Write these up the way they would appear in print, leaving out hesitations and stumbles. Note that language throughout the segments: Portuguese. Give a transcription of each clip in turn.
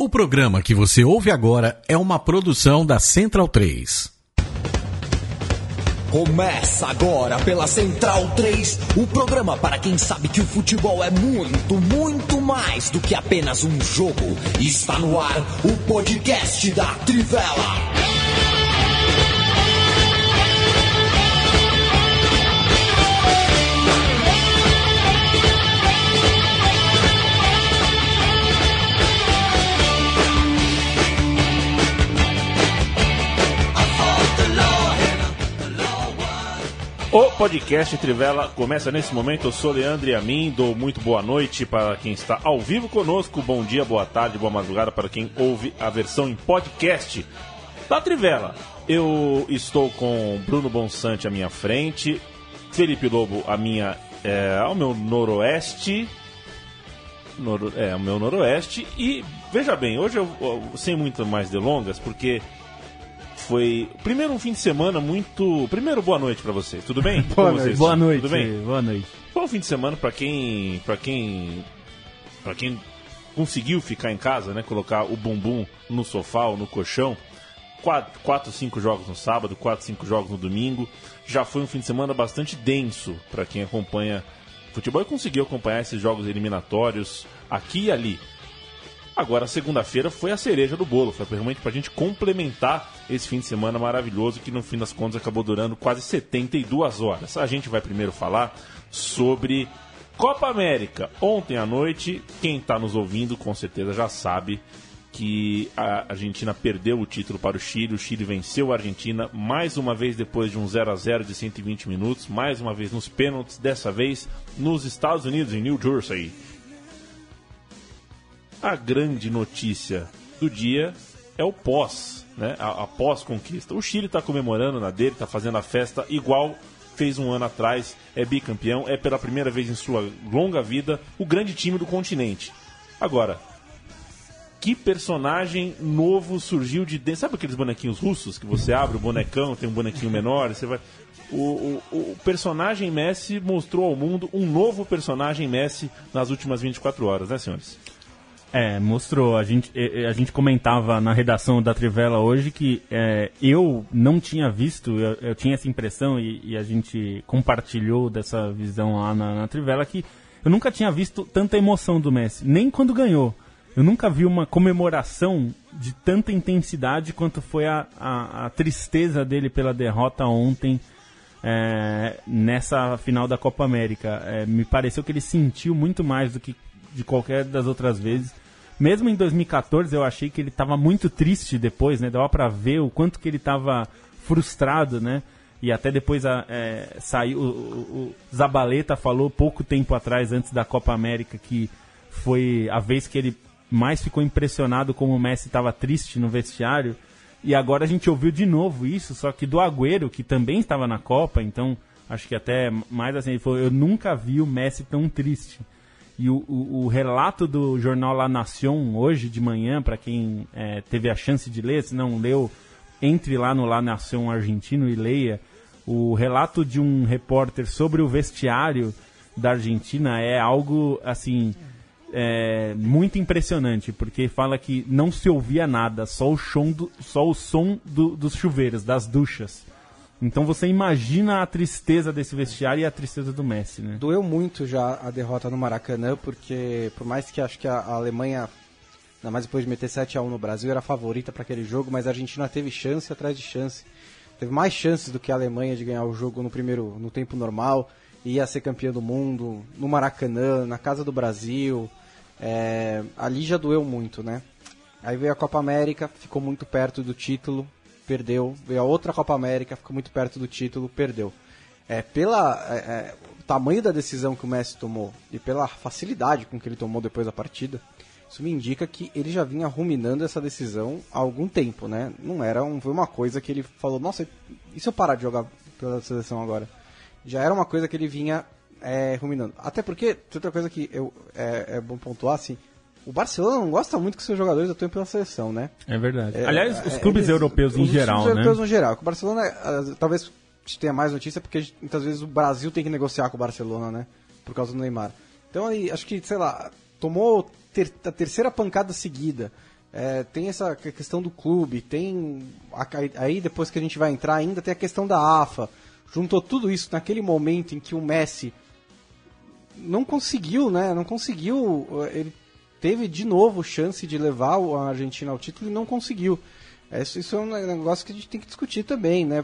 O programa que você ouve agora é uma produção da Central 3. Começa agora pela Central 3, o programa para quem sabe que o futebol é muito, muito mais do que apenas um jogo. Está no ar o podcast da Trivela. O podcast Trivela começa nesse momento. Eu sou Leandro Amin, dou muito boa noite para quem está ao vivo conosco, bom dia, boa tarde, boa madrugada para quem ouve a versão em podcast da Trivela. Eu estou com Bruno Bonsante à minha frente, Felipe Lobo ao meu noroeste, ao meu noroeste, e veja bem, hoje eu sem muito mais delongas, porque foi, primeiro, um fim de semana muito... Primeiro, boa noite pra você, tudo bem? Boa noite, tudo bem? Boa noite. Foi um fim de semana pra quem conseguiu ficar em casa, né? Colocar o bumbum no sofá ou no colchão. 4, 5 jogos no sábado, 4, 5 jogos no domingo. Já foi um fim de semana bastante denso pra quem acompanha futebol e conseguiu acompanhar esses jogos eliminatórios aqui e ali. Agora, segunda-feira foi a cereja do bolo, foi realmente pra gente complementar esse fim de semana maravilhoso que no fim das contas acabou durando quase 72 horas. A gente vai primeiro falar sobre Copa América. Ontem à noite, quem está nos ouvindo com certeza já sabe que a Argentina perdeu o título para o Chile venceu a Argentina mais uma vez depois de um 0-0 de 120 minutos, mais uma vez nos pênaltis, dessa vez nos Estados Unidos, em New Jersey. A grande notícia do dia é o pós, né? A pós-conquista. O Chile está comemorando na dele, está fazendo a festa igual fez um ano atrás, é bicampeão, é pela primeira vez em sua longa vida o grande time do continente. Agora, que personagem novo surgiu de dentro? Sabe aqueles bonequinhos russos que você abre o bonecão, tem um bonequinho menor, você vai... O personagem Messi mostrou ao mundo um novo personagem Messi nas últimas 24 horas, né, senhores? Mostrou. A gente comentava na redação da Trivela hoje que eu não tinha visto, eu tinha essa impressão e a gente compartilhou dessa visão lá na Trivela, que eu nunca tinha visto tanta emoção do Messi, nem quando ganhou. Eu nunca vi uma comemoração de tanta intensidade quanto foi a tristeza dele pela derrota ontem nessa final da Copa América. Me pareceu que ele sentiu muito mais do que de qualquer das outras vezes. Mesmo em 2014 eu achei que ele estava muito triste depois, né? Dava para ver o quanto que ele estava frustrado, né? E até depois saiu, o Zabaleta falou pouco tempo atrás, antes da Copa América, que foi a vez que ele mais ficou impressionado como o Messi estava triste no vestiário. E agora a gente ouviu de novo isso, só que do Agüero, que também estava na Copa, então acho que até mais assim, ele falou, eu nunca vi o Messi tão triste. E o relato do jornal La Nación hoje de manhã, para quem teve a chance de ler, se não leu, entre lá no La Nación argentino e leia. O relato de um repórter sobre o vestiário da Argentina é algo assim muito impressionante, porque fala que não se ouvia nada, só o som dos chuveiros, das duchas. Então você imagina a tristeza desse vestiário e a tristeza do Messi, né? Doeu muito já a derrota no Maracanã, porque por mais que acho que a Alemanha, ainda mais depois de meter 7-1 no Brasil, era favorita para aquele jogo, mas a Argentina teve chance atrás de chance. Teve mais chances do que a Alemanha de ganhar o jogo no tempo normal, ia ser campeã do mundo, no Maracanã, na casa do Brasil. Ali já doeu muito, né? Aí veio a Copa América, ficou muito perto do título, perdeu. Veio a outra Copa América, ficou muito perto do título, perdeu. O tamanho da decisão que o Messi tomou e pela facilidade com que ele tomou depois da partida, isso me indica que ele já vinha ruminando essa decisão há algum tempo, né? Não foi uma coisa que ele falou, nossa, e se eu parar de jogar pela seleção agora? Já era uma coisa que ele vinha ruminando. Até porque, outra coisa que é bom pontuar, assim, o Barcelona não gosta muito que seus jogadores atuem pela seleção, né? É verdade. Aliás, os clubes europeus em geral, né? Os europeus no geral. O Barcelona, talvez tenha mais notícia, porque muitas vezes o Brasil tem que negociar com o Barcelona, né? Por causa do Neymar. Então, aí, acho que, sei lá, tomou a terceira pancada seguida tem essa questão do clube, tem aí depois que a gente vai entrar ainda tem a questão da AFA. Juntou tudo isso naquele momento em que o Messi não conseguiu, né? Não conseguiu, ele teve de novo chance de levar a Argentina ao título e não conseguiu. Isso é um negócio que a gente tem que discutir também, né?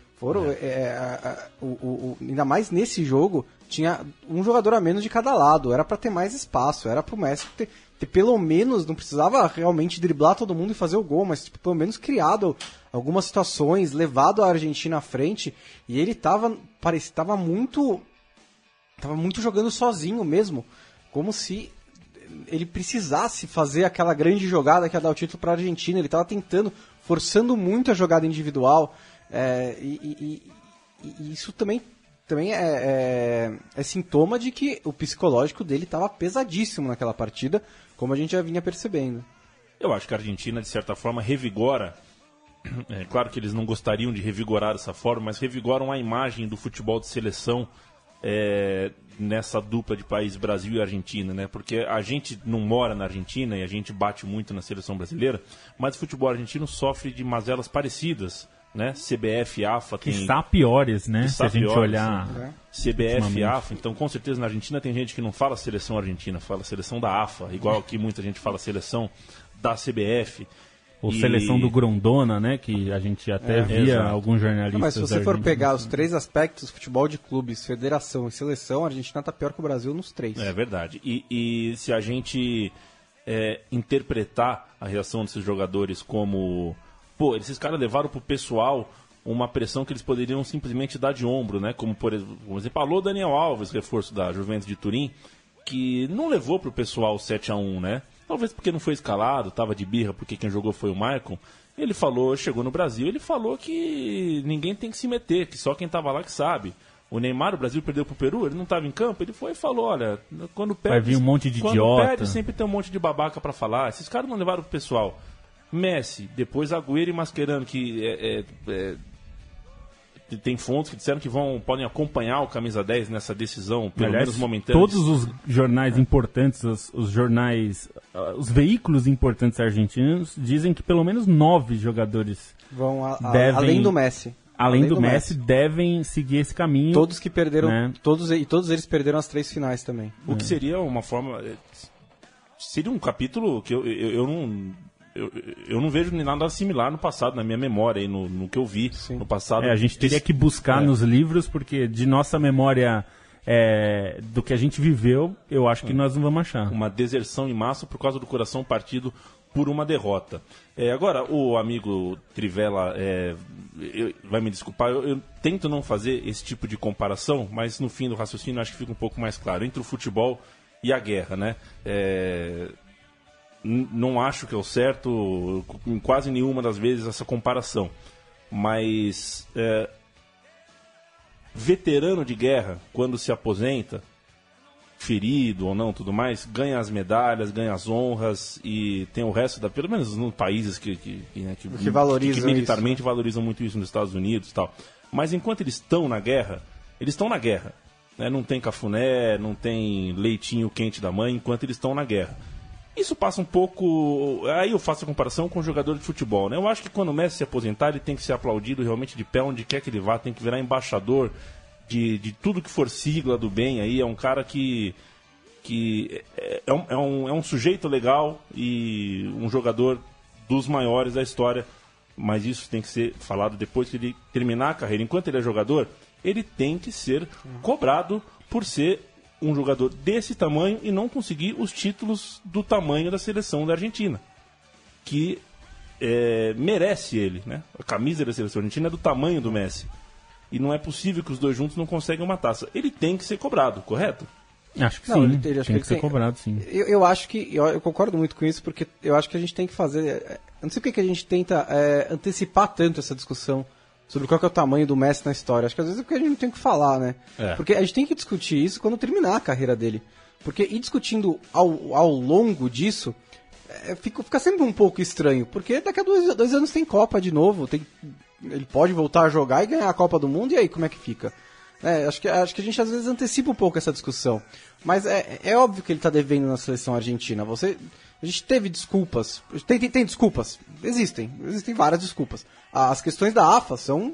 Ainda mais nesse jogo, tinha um jogador a menos de cada lado, era para ter mais espaço, era pro Messi ter pelo menos, não precisava realmente driblar todo mundo e fazer o gol, mas pelo menos criado algumas situações, levado a Argentina à frente, e ele tava muito jogando sozinho mesmo, como se ele precisasse fazer aquela grande jogada que ia dar o título para a Argentina. Ele estava tentando, forçando muito a jogada individual, e isso também é sintoma de que o psicológico dele estava pesadíssimo naquela partida, como a gente já vinha percebendo. Eu acho que a Argentina, de certa forma, revigora. É claro que eles não gostariam de revigorar dessa forma, mas revigoram a imagem do futebol de seleção nessa dupla de país Brasil e Argentina, né? Porque a gente não mora na Argentina e a gente bate muito na seleção brasileira, mas o futebol argentino sofre de mazelas parecidas, né? CBF, AFA tem... Está piores, né? Se a gente olhar... CBF, AFA, então com certeza na Argentina tem gente que não fala seleção argentina, fala seleção da AFA, igual que muita gente fala seleção da CBF. Ou seleção do Grondona, né? Que a gente até via alguns jornalistas. Mas se você for pegar os três aspectos, futebol de clubes, federação e seleção, a Argentina está pior que o Brasil nos três. É verdade. E se a gente interpretar a reação desses jogadores como... Pô, esses caras levaram pro pessoal uma pressão que eles poderiam simplesmente dar de ombro, né? Como, por exemplo, alô Daniel Alves, reforço da Juventus de Turim, que não levou pro pessoal 7-1, né? Talvez porque não foi escalado, estava de birra, porque quem jogou foi o Maicon. Ele falou, chegou no Brasil, ele falou que ninguém tem que se meter, que só quem estava lá que sabe. O Neymar, o Brasil perdeu pro Peru, ele não estava em campo, ele foi e falou, olha, quando perde... Vai vir um monte de quando idiota. Perde, sempre tem um monte de babaca para falar. Esses caras não levaram pro pessoal. Messi, depois Agüero e Mascherano, que tem fontes que disseram que podem acompanhar o camisa 10 nessa decisão, pelo menos momentânea. Todos os jornais importantes, os jornais, os veículos importantes argentinos dizem que pelo menos 9 jogadores vão devem, além do Messi. Além do Messi, devem seguir esse caminho. Todos que perderam, né? todos eles perderam as 3 finais também. O que seria uma forma... Seria um capítulo que eu não vejo nada similar no passado, na minha memória, e no que eu vi no passado. A gente teria que buscar nos livros, porque de nossa memória do que a gente viveu, eu acho que nós não vamos achar. Uma deserção em massa por causa do coração partido por uma derrota. Agora, o amigo Trivela vai me desculpar, eu tento não fazer esse tipo de comparação, mas no fim do raciocínio acho que fica um pouco mais claro. Entre o futebol e a guerra, né? Não acho que é o certo em quase nenhuma das vezes essa comparação, mas veterano de guerra, quando se aposenta, ferido ou não, tudo mais, ganha as medalhas, ganha as honras e tem o resto pelo menos nos países que militarmente isso, valorizam muito isso nos Estados Unidos e tal. Mas enquanto eles estão na guerra, né? Não tem cafuné, não tem leitinho quente da mãe enquanto eles estão na guerra. Isso passa um pouco... Aí eu faço a comparação com o jogador de futebol, né? Eu acho que quando o Messi se aposentar, ele tem que ser aplaudido realmente de pé onde quer que ele vá, tem que virar embaixador de tudo que for sigla do bem aí. É um cara que é um sujeito legal e um jogador dos maiores da história, mas isso tem que ser falado depois que ele terminar a carreira. Enquanto ele é jogador, ele tem que ser cobrado por ser um jogador desse tamanho e não conseguir os títulos do tamanho da seleção da Argentina, que merece ele, né? A camisa da seleção argentina é do tamanho do Messi e não é possível que os dois juntos não conseguem uma taça. Ele tem que ser cobrado, correto? Acho que sim, tem que ser cobrado, sim. Eu acho que, eu concordo muito com isso, porque eu acho que a gente tem que fazer... Eu não sei porque que a gente tenta antecipar tanto essa discussão sobre qual que é o tamanho do Messi na história. Acho que às vezes é porque a gente não tem o que falar, né? Porque a gente tem que discutir isso quando terminar a carreira dele. Porque ir discutindo ao longo disso fica sempre um pouco estranho. Porque daqui a 2 anos tem Copa de novo, ele pode voltar a jogar e ganhar a Copa do Mundo, e aí como é que fica? Acho que a gente às vezes antecipa um pouco essa discussão. Mas é óbvio que ele está devendo na seleção argentina. A gente teve desculpas. Tem desculpas? Existem várias desculpas. As questões da AFA são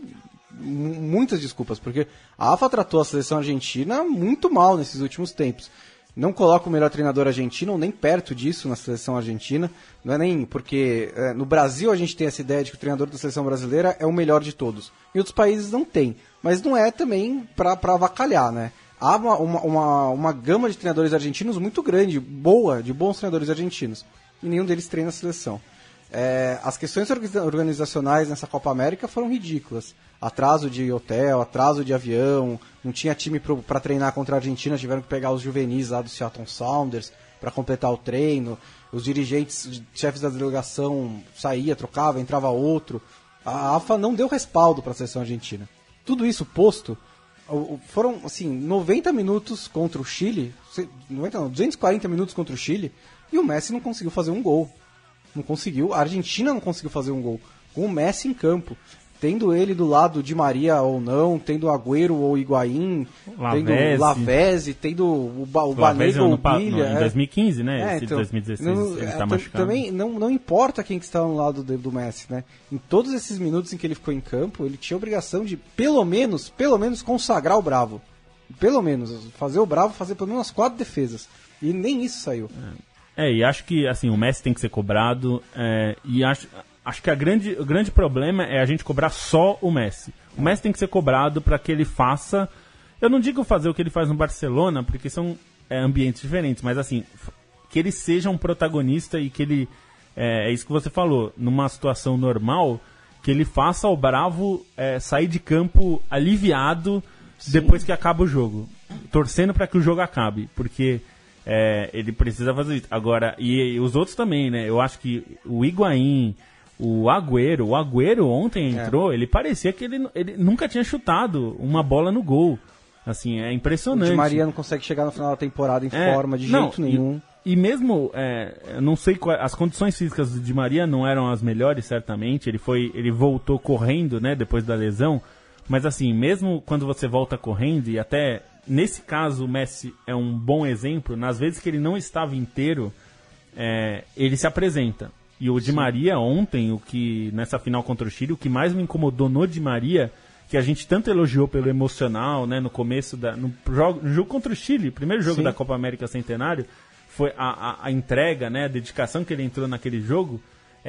muitas desculpas, porque a AFA tratou a seleção argentina muito mal nesses últimos tempos. Não coloca o melhor treinador argentino, ou nem perto disso na seleção argentina. Não é nem porque no Brasil a gente tem essa ideia de que o treinador da seleção brasileira é o melhor de todos. Em outros países não tem. Mas não é também para avacalhar, né? Há uma gama de treinadores argentinos muito grande, de bons treinadores argentinos. E nenhum deles treina a seleção. As questões organizacionais nessa Copa América foram ridículas. Atraso de hotel, atraso de avião, não tinha time para treinar contra a Argentina, tiveram que pegar os juvenis lá do Seattle Sounders para completar o treino. Os dirigentes, chefes da delegação saía, trocava, entrava outro. A AFA não deu respaldo para a seleção argentina. Tudo isso posto, foram assim 90 minutos contra o Chile, 240 minutos contra o Chile, e o Messi não conseguiu fazer um gol. Não conseguiu, a Argentina não conseguiu fazer um gol. Com o Messi em campo, tendo ele do lado de Maria ou não, tendo Agüero ou Higuaín, tendo Lavezzi, tendo o Banega ou o Bilha. Em 2015, né? Esse 2016 ele tá machucado. Também não importa quem que está no lado do Messi, né? Em todos esses minutos em que ele ficou em campo, ele tinha a obrigação de pelo menos consagrar o Bravo. Pelo menos, fazer o Bravo fazer pelo menos 4 defesas. E nem isso saiu. E acho que assim, o Messi tem que ser cobrado, e acho que o grande problema é a gente cobrar só o Messi. O Messi tem que ser cobrado para que ele faça... Eu não digo fazer o que ele faz no Barcelona, porque são ambientes diferentes, mas assim, que ele seja um protagonista e que ele... É isso que você falou, numa situação normal, que ele faça o Bravo sair de campo aliviado. Sim. Depois que acaba o jogo. Torcendo para que o jogo acabe, porque... ele precisa fazer isso. Agora, e os outros também, né? Eu acho que o Higuaín, o Agüero ontem entrou, ele parecia que ele nunca tinha chutado uma bola no gol. Assim, é impressionante. O Di Maria não consegue chegar no final da temporada em forma de jeito nenhum. E mesmo, eu não sei as condições físicas do Di Maria não eram as melhores, certamente. Ele voltou correndo, né, depois da lesão. Mas assim, mesmo quando você volta correndo, e até nesse caso o Messi é um bom exemplo, nas vezes que ele não estava inteiro, ele se apresenta. E o Di Maria ontem, nessa final contra o Chile, o que mais me incomodou no Di Maria, que a gente tanto elogiou pelo emocional, né, no começo, no jogo contra o Chile, primeiro jogo da Copa América Centenário, foi a entrega, né, a dedicação que ele entrou naquele jogo,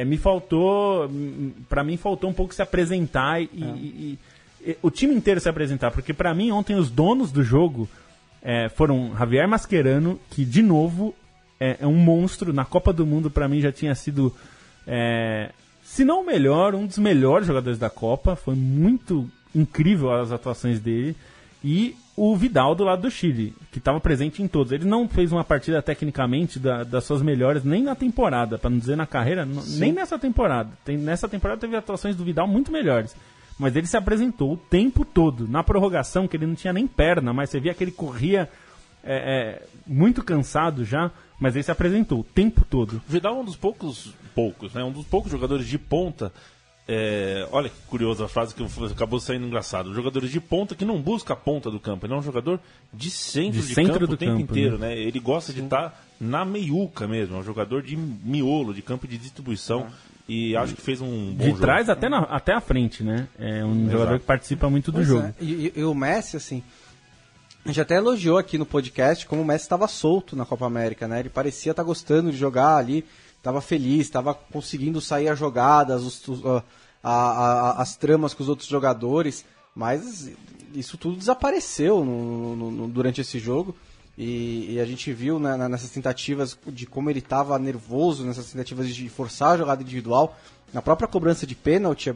pra mim faltou um pouco se apresentar e o time inteiro se apresentar, porque pra mim ontem os donos do jogo foram Javier Mascherano, que de novo é um monstro. Na Copa do Mundo pra mim já tinha sido, se não o melhor, um dos melhores jogadores da Copa. Foi muito incrível as atuações dele. E o Vidal do lado do Chile, que estava presente em todos. Ele não fez uma partida tecnicamente das suas melhores nem na temporada, para não dizer na carreira, nem nessa temporada. Nessa temporada teve atuações do Vidal muito melhores. Mas ele se apresentou o tempo todo. Na prorrogação, que ele não tinha nem perna, mas você via que ele corria muito cansado já, mas ele se apresentou o tempo todo. Vidal é um dos poucos, né? Um dos poucos jogadores de ponta. Olha que curiosa a frase que acabou saindo engraçado. Jogadores de ponta que não busca a ponta do campo. Ele é um jogador de centro campo o tempo inteiro, né? Ele gosta de estar na meiuca mesmo. É um jogador de miolo, de campo de distribuição. E acho que fez um bom jogo. De trás até a frente, né? É um jogador que participa muito do jogo. E o Messi, assim, a gente até elogiou aqui no podcast como o Messi estava solto na Copa América, né? Ele parecia estar gostando de jogar ali, estava feliz, estava conseguindo sair as jogadas, as tramas com os outros jogadores, mas isso tudo desapareceu durante esse jogo. E a gente viu, né, nessas tentativas de como ele estava nervoso, nessas tentativas de forçar a jogada individual. Na própria cobrança de pênalti,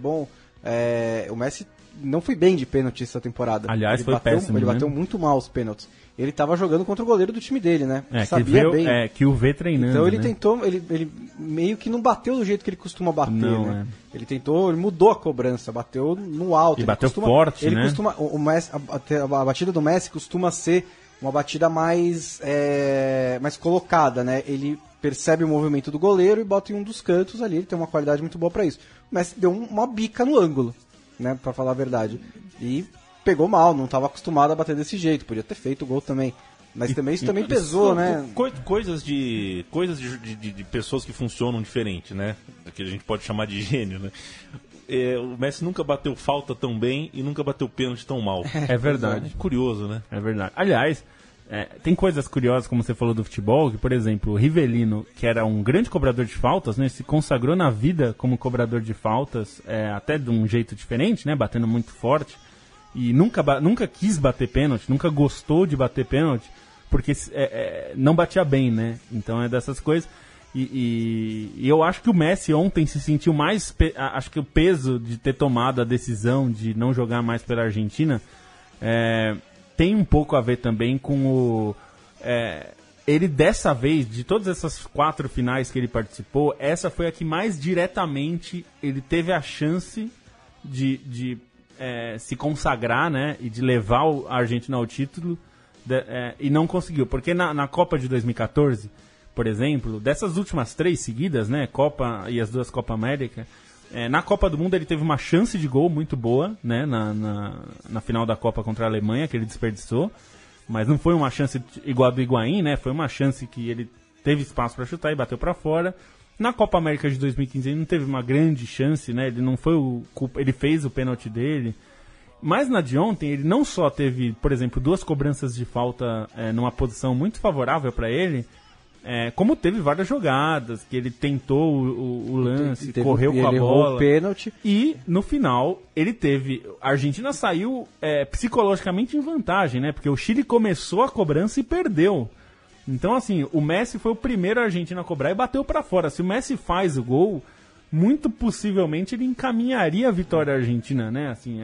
o Messi não foi bem de pênalti essa temporada. Aliás, foi péssimo. Ele bateu muito mal os pênaltis. Ele estava jogando contra o goleiro do time dele, né? Sabia bem. Que o vê treinando. Então ele né? tentou, ele meio que não bateu do jeito que ele costuma bater, não, né? Ele mudou a cobrança, bateu no alto. E bateu forte, ele né? o Messi, a batida do Messi costuma ser uma batida mais colocada, né? Ele percebe o movimento do goleiro e bota em um dos cantos ali, ele tem uma qualidade muito boa para isso. O Messi deu uma bica no ângulo, né? Para falar a verdade. E pegou mal, não estava acostumado a bater desse jeito, podia ter feito o gol também. Mas também isso também pesou, né? Coisas de pessoas que funcionam diferente, né? Que a gente pode chamar de gênio, né? O Messi nunca bateu falta tão bem e nunca bateu pênalti tão mal. É verdade. Curioso, né? É verdade. Aliás, tem coisas curiosas, como você falou do futebol, que, por exemplo, o Rivellino, que era um grande cobrador de faltas, né? Se consagrou na vida como cobrador de faltas, até de um jeito diferente, né? Batendo muito forte. E nunca quis bater pênalti, nunca gostou de bater pênalti, porque não batia bem, né? Então é dessas coisas. E eu acho que o Messi ontem se sentiu mais... acho que o peso de ter tomado a decisão de não jogar mais pela Argentina tem um pouco a ver também com ele dessa vez, de todas essas 4 finais que ele participou, essa foi a que mais diretamente ele teve a chance de se consagrar, né? E de levar a Argentina ao título, e não conseguiu. Porque na Copa de 2014... por exemplo, dessas últimas 3 seguidas, né, Copa e as 2 Copa América, na Copa do Mundo ele teve uma chance de gol muito boa, né, na final da Copa contra a Alemanha, que ele desperdiçou, mas não foi uma chance igual a do Higuaín, né, foi uma chance que ele teve espaço para chutar e bateu para fora. Na Copa América de 2015 ele não teve uma grande chance, né, ele não foi ele fez o pênalti dele. Mas na de ontem ele não só teve, por exemplo, 2 cobranças de falta numa posição muito favorável para ele, como teve várias jogadas, que ele tentou o lance, correu com a bola. O pênalti. E, no final, ele teve... A Argentina saiu psicologicamente em vantagem, né? Porque o Chile começou a cobrança e perdeu. Então, assim, o Messi foi o primeiro argentino a cobrar e bateu pra fora. Se o Messi faz o gol, muito possivelmente ele encaminharia a vitória argentina, né? Assim,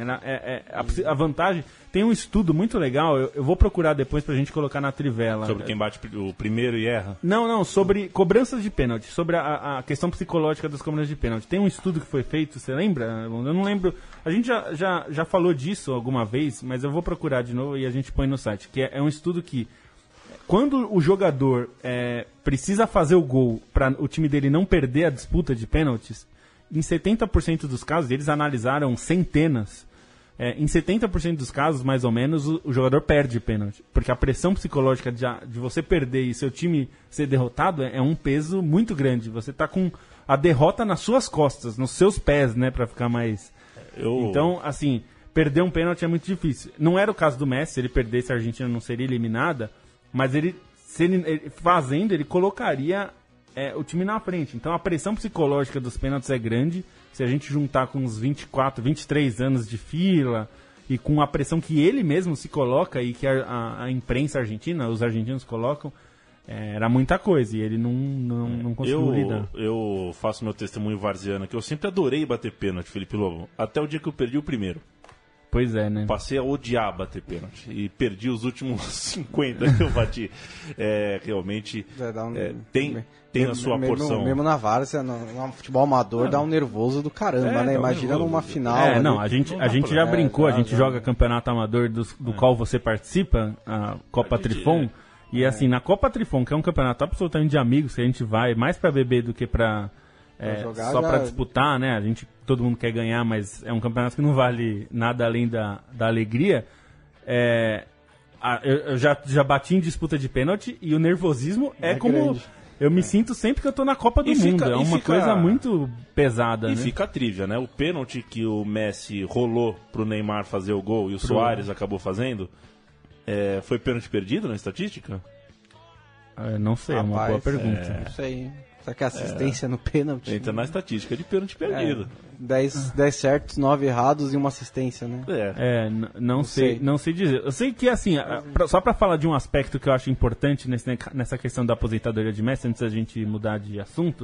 a vantagem... Tem um estudo muito legal, eu vou procurar depois pra gente colocar na trivela. Sobre quem bate o primeiro e erra? Não, sobre cobranças de pênalti, sobre a questão psicológica das cobranças de pênalti. Tem um estudo que foi feito, você lembra? Eu não lembro, a gente já falou disso alguma vez, mas eu vou procurar de novo e a gente põe no site, que é um estudo que, quando o jogador precisa fazer o gol para o time dele não perder a disputa de pênaltis, em 70% dos casos, eles analisaram centenas, em 70% dos casos, mais ou menos, o jogador perde pênalti. Porque a pressão psicológica de você perder e seu time ser derrotado é um peso muito grande. Você está com a derrota nas suas costas, nos seus pés, né? Para ficar mais... Então, assim, perder um pênalti é muito difícil. Não era o caso do Messi, se ele perdesse a Argentina não seria eliminada, mas ele fazendo, ele colocaria o time na frente. Então a pressão psicológica dos pênaltis é grande. Se a gente juntar com uns 24, 23 anos de fila e com a pressão que ele mesmo se coloca e que a imprensa argentina, os argentinos colocam, era muita coisa e ele não conseguiu lidar. Eu faço meu testemunho varziano que eu sempre adorei bater pênalti, Felipe Lobo, até o dia que eu perdi o primeiro. Pois é, né? Passei a odiar bater pênalti e perdi os últimos 50 que eu bati. Realmente tem a sua porção. Mesmo na várzea, no futebol amador, dá um nervoso do caramba, né? Imagina numa final. A gente já brincou, a gente joga campeonato amador do qual você participa, a Copa Trifon. E assim, na Copa Trifon, que é um campeonato absolutamente de amigos, que a gente vai mais pra beber do que pra... só para disputar, né? Todo mundo quer ganhar, mas é um campeonato que não vale nada além da alegria. Eu já bati em disputa de pênalti e o nervosismo é como... Grande. Eu me sinto sempre que eu tô na Copa do Mundo. É uma coisa muito pesada, né? E fica a trivia, né? O pênalti que o Messi rolou pro Neymar fazer o gol e o Soares acabou fazendo, foi pênalti perdido na estatística? Não sei, é uma boa pergunta. Não sei. Será que é assistência no pênalti? Entra na estatística de pênalti perdido. 10 certos, 9 errados e uma assistência, né? Não sei dizer. Eu sei que, assim, só pra falar de um aspecto que eu acho importante nessa questão da aposentadoria de Messi, antes da gente mudar de assunto,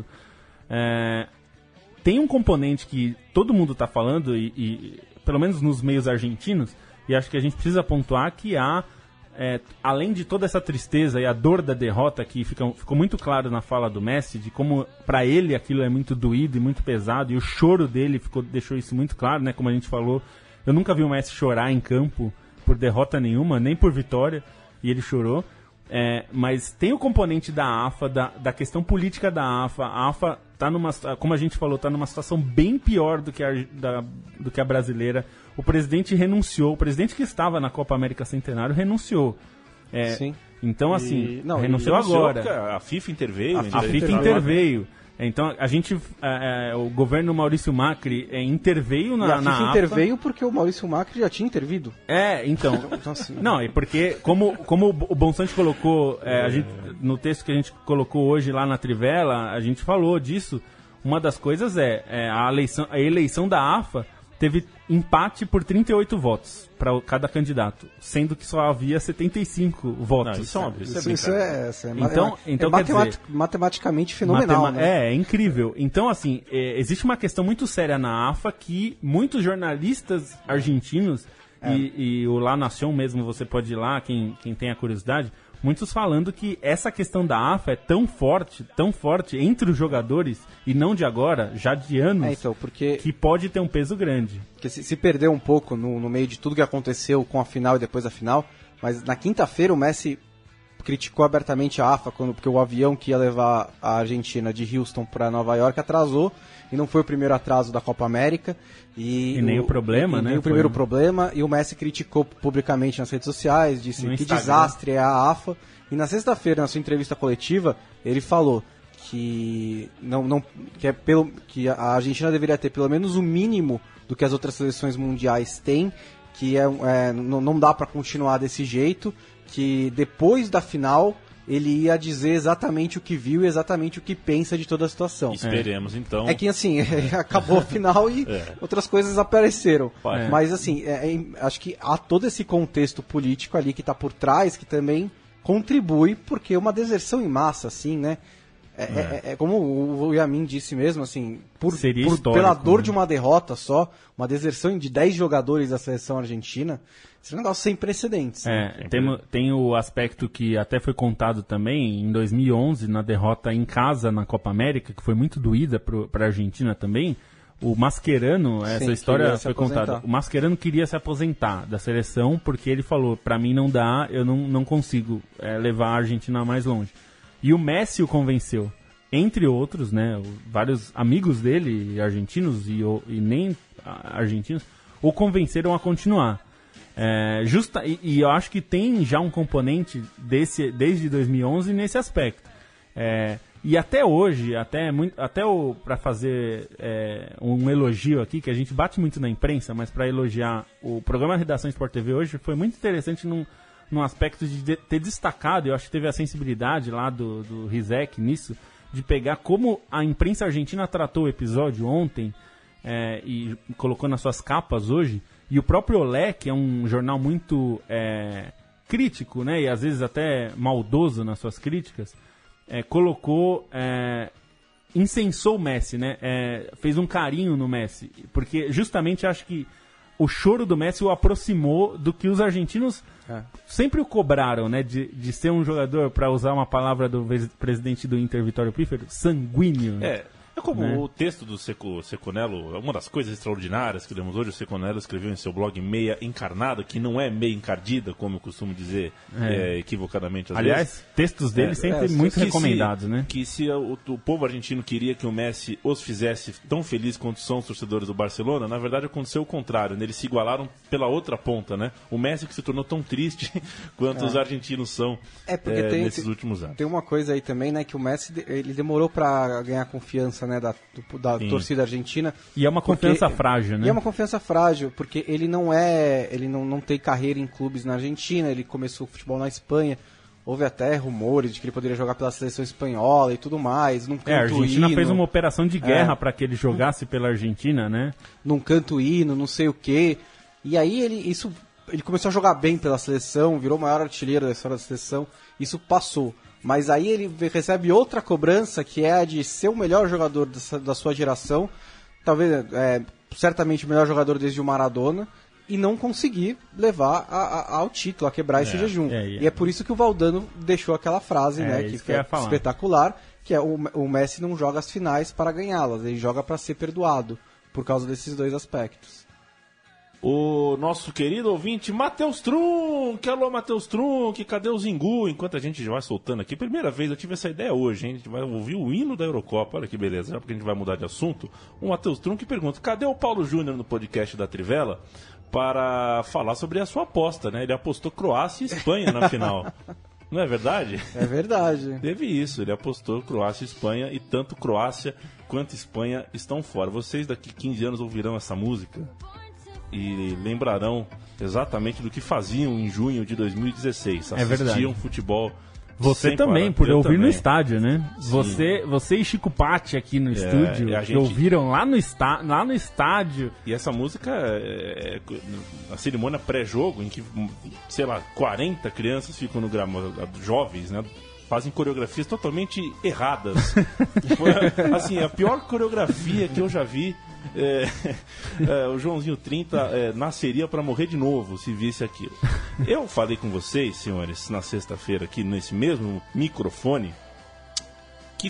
tem um componente que todo mundo tá falando, e pelo menos nos meios argentinos, e acho que a gente precisa pontuar que há... além de toda essa tristeza e a dor da derrota que ficou muito claro na fala do Messi, de como para ele aquilo é muito doído e muito pesado, e o choro dele deixou isso muito claro, né? Como a gente falou, eu nunca vi o Messi chorar em campo por derrota nenhuma, nem por vitória, e ele chorou. Mas tem o componente da AFA, da questão política da AFA. A AFA tá como a gente falou, está numa situação bem pior do que a brasileira. O presidente renunciou, o presidente que estava na Copa América Centenário renunciou. Então, assim, renunciou renunciou agora. porque a FIFA interveio. A FIFA interveio. Então, a gente, o governo Maurício Macri interveio na a FIFA AFA. interveio porque o Maurício Macri já tinha intervido. Então. Então, assim, Não, é porque, como o Bonsante colocou, no texto que a gente colocou hoje lá na Trivela, a gente falou disso. Uma das coisas a eleição da AFA teve empate por 38 votos para cada candidato, sendo que só havia 75 votos. Não, isso é uma Então, quer dizer, matematicamente fenomenal. É incrível. Então, assim, existe uma questão muito séria na AFA que muitos jornalistas argentinos, e o La Nación mesmo, você pode ir lá, quem tem a curiosidade, muitos falando que essa questão da AFA é tão forte entre os jogadores, e não de agora, já de anos, que pode ter um peso grande. Porque se perdeu um pouco no meio de tudo que aconteceu com a final e depois da final, mas na quinta-feira o Messi criticou abertamente a AFA, porque o avião que ia levar a Argentina de Houston para Nova York atrasou, e não foi o primeiro atraso da Copa América. E nem o problema, né? Nem o primeiro problema, e o Messi criticou publicamente nas redes sociais, disse que desastre é a AFA. E na sexta-feira, na sua entrevista coletiva, ele falou que que a Argentina deveria ter pelo menos o mínimo do que as outras seleções mundiais têm, que não dá para continuar desse jeito, que depois da final ele ia dizer exatamente o que viu e exatamente o que pensa de toda a situação. Esperemos, então. É que, assim, acabou a final e outras coisas apareceram. Mas, assim, acho que há todo esse contexto político ali que está por trás, que também contribui, porque uma deserção em massa, assim, né? Como o Yamin disse mesmo, assim, pela dor de uma derrota só, uma deserção de 10 jogadores da seleção argentina, esse é um negócio sem precedentes. Tem o aspecto que até foi contado também em 2011, na derrota em casa na Copa América, que foi muito doída para a Argentina também. O Mascherano, essa história foi contada. O Mascherano queria se aposentar da seleção porque ele falou: para mim não dá, eu não consigo levar a Argentina mais longe. E o Messi o convenceu, entre outros, né, vários amigos dele, argentinos e nem argentinos, o convenceram a continuar. E eu acho que tem já um componente desde 2011 nesse aspecto. E até hoje, para fazer um elogio aqui, que a gente bate muito na imprensa, mas para elogiar o programa Redação Sport TV hoje, foi muito interessante num aspecto de ter destacado, eu acho que teve a sensibilidade lá do Rizek nisso, de pegar como a imprensa argentina tratou o episódio ontem e colocou nas suas capas hoje, e o próprio Olé, que é um jornal muito crítico, né, e às vezes até maldoso nas suas críticas, incensou o Messi, né, fez um carinho no Messi, porque justamente acho que o choro do Messi o aproximou do que os argentinos sempre o cobraram, né? De ser um jogador, para usar uma palavra do presidente do Inter, Vitório Pífero, sanguíneo. É como o texto do Seconello, uma das coisas extraordinárias que lemos hoje, o Seconello escreveu em seu blog Meia Encarnada, que não é meia encardida, como eu costumo dizer equivocadamente às vezes. Textos dele sempre muito recomendados, né? Que se o povo argentino queria que o Messi os fizesse tão felizes quanto são os torcedores do Barcelona, na verdade aconteceu o contrário, né? Eles se igualaram pela outra ponta, né? O Messi que se tornou tão triste quanto os argentinos são nesses últimos anos. Tem uma coisa aí também, né? Que o Messi ele demorou para ganhar confiança, né, da torcida argentina. E é uma confiança frágil, né? E é uma confiança frágil, porque ele não tem carreira em clubes na Argentina, ele começou o futebol na Espanha, houve até rumores de que ele poderia jogar pela seleção espanhola e tudo mais, num canto a Argentina fez uma operação de guerra para que ele jogasse pela Argentina, né? Num canto hino, não sei o quê. E aí ele começou a jogar bem pela seleção, virou o maior artilheiro da história da seleção, isso passou. Mas aí ele recebe outra cobrança, que é a de ser o melhor jogador da sua geração, talvez certamente o melhor jogador desde o Maradona, e não conseguir levar ao título, a quebrar esse jejum. E é por isso que o Valdano deixou aquela frase, né, que é espetacular, que é o Messi não joga as finais para ganhá-las, ele joga para ser perdoado, por causa desses dois aspectos. O nosso querido ouvinte, Matheus Trunk. Alô, Matheus Trunk, cadê o Zingu? Enquanto a gente já vai soltando aqui, primeira vez eu tive essa ideia hoje, hein? A gente vai ouvir o hino da Eurocopa, olha que beleza, já porque a gente vai mudar de assunto. O Matheus Trunk pergunta, cadê o Paulo Júnior no podcast da Trivela para falar sobre a sua aposta, né? Ele apostou Croácia e Espanha na final. Não é verdade? É verdade. Teve isso, ele apostou Croácia e Espanha, e tanto Croácia quanto Espanha estão fora. Vocês daqui 15 anos ouvirão essa música e lembrarão exatamente do que faziam em junho de 2016. É verdade. Assistiam futebol. Você sem também, parar. por Eu ouvir também. no estádio, né? Você e Chico Patti aqui no estúdio, a que gente- ouviram lá no estádio. E essa música a cerimônia pré-jogo, em que, sei lá, 40 crianças ficam no gramado, jovens, né? Fazem coreografias totalmente erradas. Foi, assim, a pior coreografia que eu já vi. O Joãozinho 30 nasceria para morrer de novo se visse aquilo. Eu falei com vocês, senhores, na sexta-feira aqui nesse mesmo microfone, que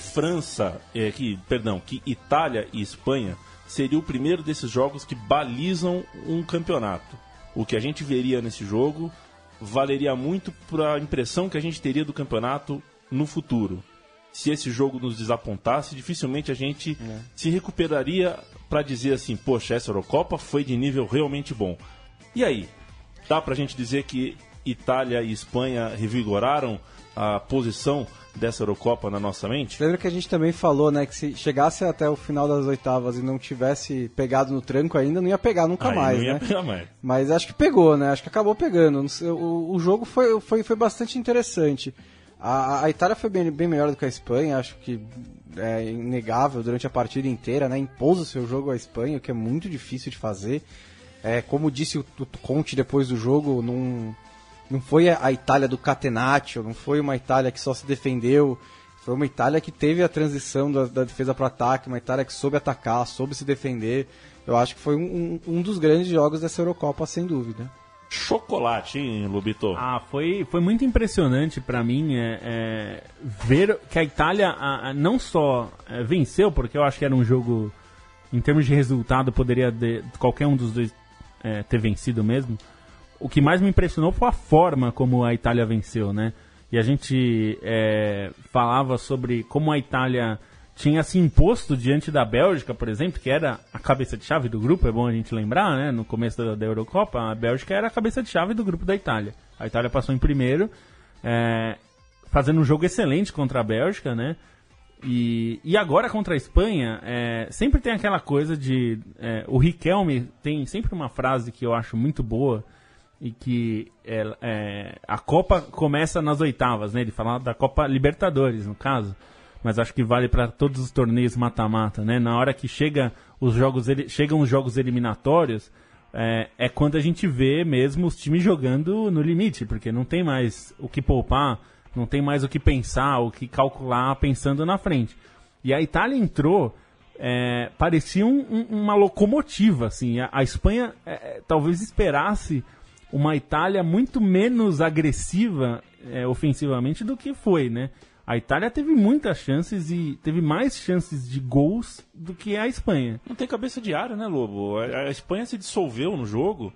que Itália e Espanha seria o primeiro desses jogos que balizam um campeonato. O que a gente veria nesse jogo valeria muito para a impressão que a gente teria do campeonato no futuro. Se esse jogo nos desapontasse, dificilmente a gente se recuperaria para dizer assim, poxa, essa Eurocopa foi de nível realmente bom. E aí? Dá pra gente dizer que Itália e Espanha revigoraram a posição dessa Eurocopa na nossa mente? Lembra que a gente também falou, né, que se chegasse até o final das oitavas e não tivesse pegado no tranco ainda, não ia pegar nunca mais, não ia né? pegar mais. Mas acho que pegou, né? Acho que acabou pegando. Não sei, o jogo foi bastante interessante. A Itália foi bem melhor do que a Espanha, acho que é inegável durante a partida inteira, né? Impôs o seu jogo à Espanha, o que é muito difícil de fazer. Como disse o Conte depois do jogo, não foi a Itália do catenaccio, não foi uma Itália que só se defendeu, foi uma Itália que teve a transição da defesa para o ataque, uma Itália que soube atacar, soube se defender. Eu acho que foi um dos grandes jogos dessa Eurocopa, sem dúvida. Chocolate, hein, Lobito? Foi muito impressionante pra mim ver que a Itália não só venceu, porque eu acho que era um jogo, em termos de resultado, poderia qualquer um dos dois ter vencido mesmo. O que mais me impressionou foi a forma como a Itália venceu, né? E a gente falava sobre como a Itália tinha se imposto diante da Bélgica, por exemplo, que era a cabeça de chave do grupo, é bom a gente lembrar, né? No começo da Eurocopa, a Bélgica era a cabeça de chave do grupo da Itália. A Itália passou em primeiro, fazendo um jogo excelente contra a Bélgica, né? E agora contra a Espanha, sempre tem aquela coisa de... o Riquelme tem sempre uma frase que eu acho muito boa, e que a Copa começa nas oitavas, né? Ele fala da Copa Libertadores, no caso. Mas acho que vale para todos os torneios mata-mata, né? Na hora que chegam os jogos eliminatórios, é quando a gente vê mesmo os times jogando no limite, porque não tem mais o que poupar, não tem mais o que pensar, o que calcular pensando na frente. E a Itália entrou, parecia uma locomotiva, assim. A Espanha talvez esperasse uma Itália muito menos agressiva ofensivamente do que foi, né? A Itália teve muitas chances e teve mais chances de gols do que a Espanha. Não tem cabeça de área, né, Lobo? A Espanha se dissolveu no jogo,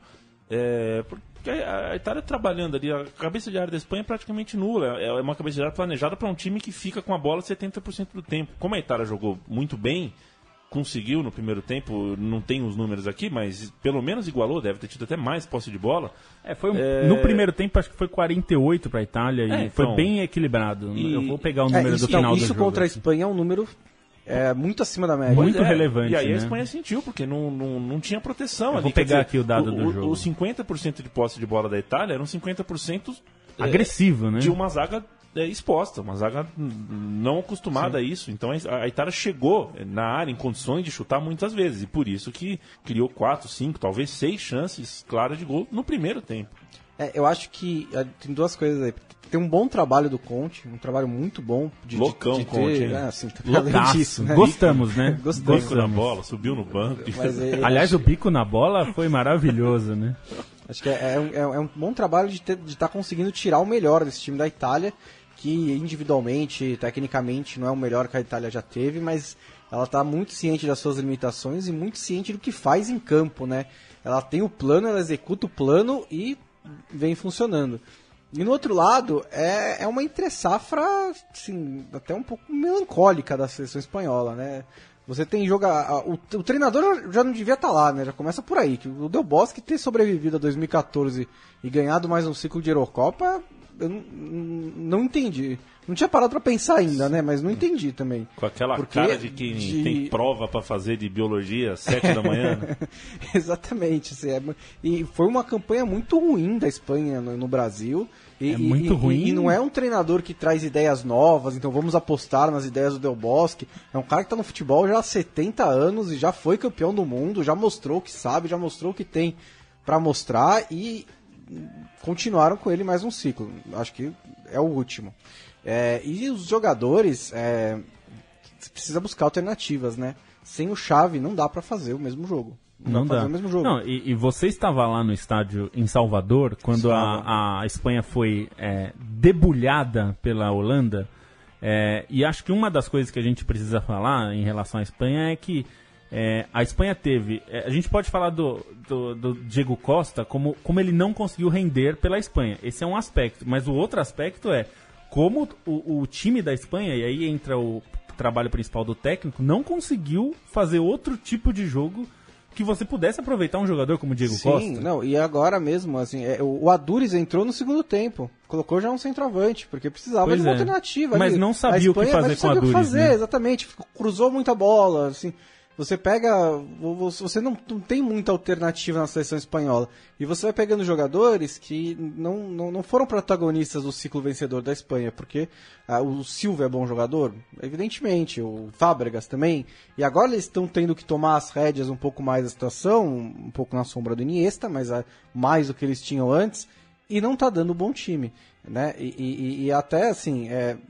porque a Itália trabalhando ali, a cabeça de área da Espanha é praticamente nula. É uma cabeça de área planejada para um time que fica com a bola 70% do tempo. Como a Itália jogou muito bem, conseguiu no primeiro tempo, não tem os números aqui, mas pelo menos igualou, deve ter tido até mais posse de bola. No primeiro tempo acho que foi 48 para a Itália e foi bem equilibrado. Eu vou pegar o número do final do jogo. Isso contra a Espanha é um número muito acima da média. Muito relevante, e aí né? a Espanha sentiu, porque não tinha proteção. Eu vou pegar aqui o dado do jogo. Os 50% de posse de bola da Itália eram 50% agressivo, né? De uma zaga exposta, uma zaga não acostumada a isso. Então a Itália chegou na área em condições de chutar muitas vezes, e por isso que criou 4, 5, talvez 6 chances claras de gol no primeiro tempo. Eu acho que tem duas coisas aí. Tem um bom trabalho do Conte, um trabalho muito bom de Loucão, Conte, hein? Loucaço. Disso, né? Gostamos, né? Bico na bola, subiu no banco. Aliás, o bico na bola foi maravilhoso, né? Acho que é um bom trabalho de estar conseguindo tirar o melhor desse time da Itália, que individualmente, tecnicamente, não é o melhor que a Itália já teve, mas ela está muito ciente das suas limitações e muito ciente do que faz em campo, né? Ela tem o plano, ela executa o plano e vem funcionando. E no outro lado, é uma entre-safra, assim, até um pouco melancólica da seleção espanhola, né? Você tem o treinador já não devia estar lá, né? Já começa por aí. Que o Del Bosque ter sobrevivido a 2014 e ganhado mais um ciclo de Eurocopa eu não entendi. Não tinha parado pra pensar ainda, né? Mas não entendi também. Com aquela cara de quem tem prova pra fazer de biologia às 7 da manhã. Né? Exatamente. Assim, e foi uma campanha muito ruim da Espanha no Brasil. Muito ruim. E não é um treinador que traz ideias novas, então vamos apostar nas ideias do Del Bosque. É um cara que tá no futebol já há 70 anos e já foi campeão do mundo, já mostrou o que sabe, já mostrou o que tem pra mostrar e continuaram com ele mais um ciclo. Acho que é o último. E os jogadores precisa buscar alternativas, né? Sem o Xavi não dá pra fazer o mesmo jogo. Não dá. O mesmo jogo. Não, e você estava lá no estádio em Salvador quando a Espanha foi debulhada pela Holanda. E acho que uma das coisas que a gente precisa falar em relação à Espanha é que a Espanha teve... a gente pode falar do Diego Costa como ele não conseguiu render pela Espanha. Esse é um aspecto. Mas o outro aspecto é como o time da Espanha, e aí entra o trabalho principal do técnico, não conseguiu fazer outro tipo de jogo que você pudesse aproveitar um jogador como o Diego Costa. Sim, não, e agora mesmo, assim, o Aduriz entrou no segundo tempo, colocou já um centroavante, porque precisava de uma alternativa. Mas não sabia o que fazer com o Aduriz, né? Exatamente, cruzou muita bola, assim... Você pega... Você não tem muita alternativa na seleção espanhola. E você vai pegando jogadores que não foram protagonistas do ciclo vencedor da Espanha. Porque o Silva é bom jogador, evidentemente. O Fábregas também. E agora eles estão tendo que tomar as rédeas um pouco mais da situação. Um pouco na sombra do Iniesta, mas mais do que eles tinham antes. E não está dando um bom time. Né? E até assim...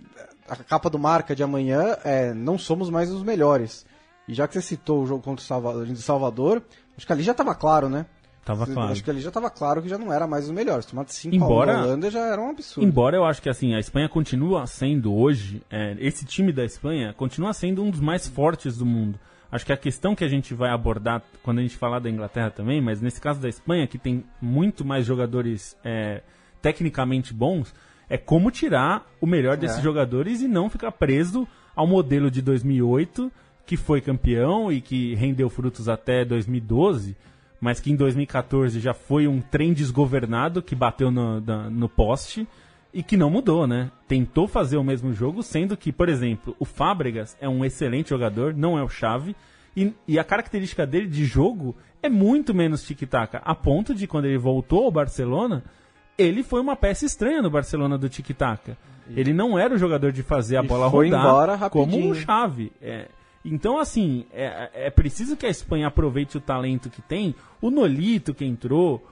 a capa do Marca de amanhã não somos mais os melhores. E já que você citou o jogo contra o Salvador, acho que ali já estava claro, né? Claro. Acho que ali já estava claro que já não era mais os melhores. Tomar 5 a 1 na Holanda já era um absurdo. Embora eu acho que assim, a Espanha continua sendo hoje, esse time da Espanha continua sendo um dos mais fortes do mundo. Acho que a questão que a gente vai abordar quando a gente falar da Inglaterra também, mas nesse caso da Espanha, que tem muito mais jogadores tecnicamente bons, é como tirar o melhor desses jogadores e não ficar preso ao modelo de 2008, que foi campeão e que rendeu frutos até 2012, mas que em 2014 já foi um trem desgovernado que bateu no poste e que não mudou, né? Tentou fazer o mesmo jogo, sendo que, por exemplo, o Fábregas é um excelente jogador, não é o Xavi, e a característica dele de jogo é muito menos tic-tac, a ponto de quando ele voltou ao Barcelona, ele foi uma peça estranha no Barcelona do tic-tac. Ele não era o jogador de fazer a bola rodar como o Xavi. Então, assim, é preciso que a Espanha aproveite o talento que tem. O Nolito, que entrou,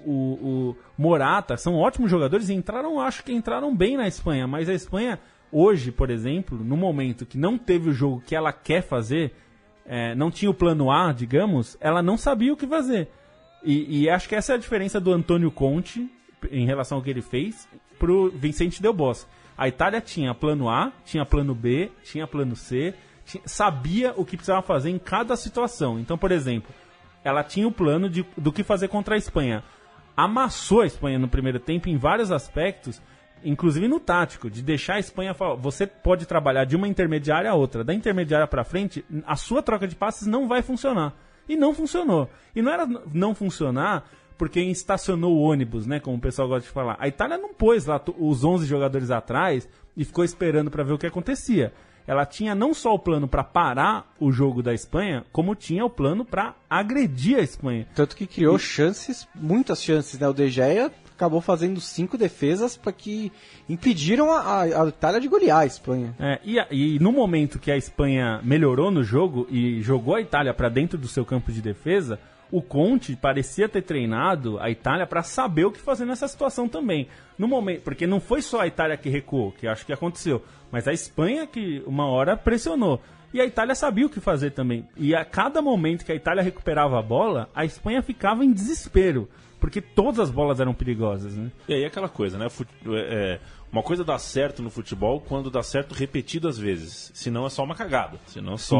o Morata, são ótimos jogadores e acho que entraram bem na Espanha. Mas a Espanha, hoje, por exemplo, no momento que não teve o jogo que ela quer fazer, não tinha o plano A, digamos, ela não sabia o que fazer. E acho que essa é a diferença do Antônio Conte, em relação ao que ele fez, pro Vicente Del Bosque. A Itália tinha plano A, tinha plano B, tinha plano C... sabia o que precisava fazer em cada situação. Então, por exemplo, ela tinha o plano do que fazer contra a Espanha. Amassou a Espanha no primeiro tempo em vários aspectos, inclusive no tático, de deixar a Espanha falar, você pode trabalhar de uma intermediária a outra. Da intermediária para frente, a sua troca de passes não vai funcionar. E não funcionou. E não era não funcionar porque estacionou o ônibus, né, como o pessoal gosta de falar. A Itália não pôs lá os 11 jogadores atrás e ficou esperando para ver o que acontecia. Ela tinha não só o plano para parar o jogo da Espanha, como tinha o plano para agredir a Espanha. Tanto que criou chances, muitas chances, né? O De Gea acabou fazendo 5 defesas para que impediram a Itália de golear a Espanha. E no momento que a Espanha melhorou no jogo e jogou a Itália para dentro do seu campo de defesa, o Conte parecia ter treinado a Itália para saber o que fazer nessa situação também. No momento, porque não foi só a Itália que recuou, que acho que aconteceu, mas a Espanha que uma hora pressionou. E a Itália sabia o que fazer também. E a cada momento que a Itália recuperava a bola, a Espanha ficava em desespero, porque todas as bolas eram perigosas, né? E aí aquela coisa, né? Uma coisa dá certo no futebol quando dá certo repetidas vezes. Senão é só uma cagada. Senão é só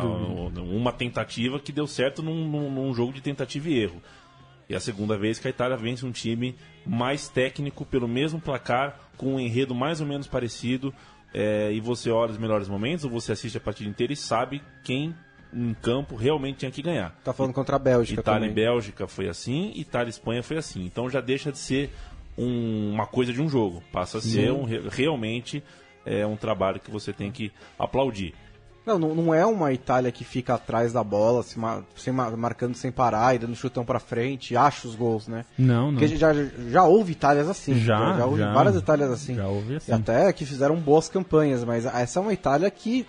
uma tentativa que deu certo num jogo de tentativa e erro. E a segunda vez que a Itália vence um time mais técnico, pelo mesmo placar, com um enredo mais ou menos parecido, e você olha os melhores momentos, ou você assiste a partida inteira e sabe quem em campo realmente tinha que ganhar. Tá falando contra a Bélgica Itália também. e Bélgica foi assim, Itália e Espanha foi assim. Então já deixa de ser uma coisa de um jogo. Passa a ser realmente um trabalho que você tem que aplaudir. Não é uma Itália que fica atrás da bola, marcando sem parar e dando chutão pra frente, acha os gols, né? Não. Porque já houve Itálias assim. Já houve várias Itálias assim. Já houve assim. E até que fizeram boas campanhas, mas essa é uma Itália que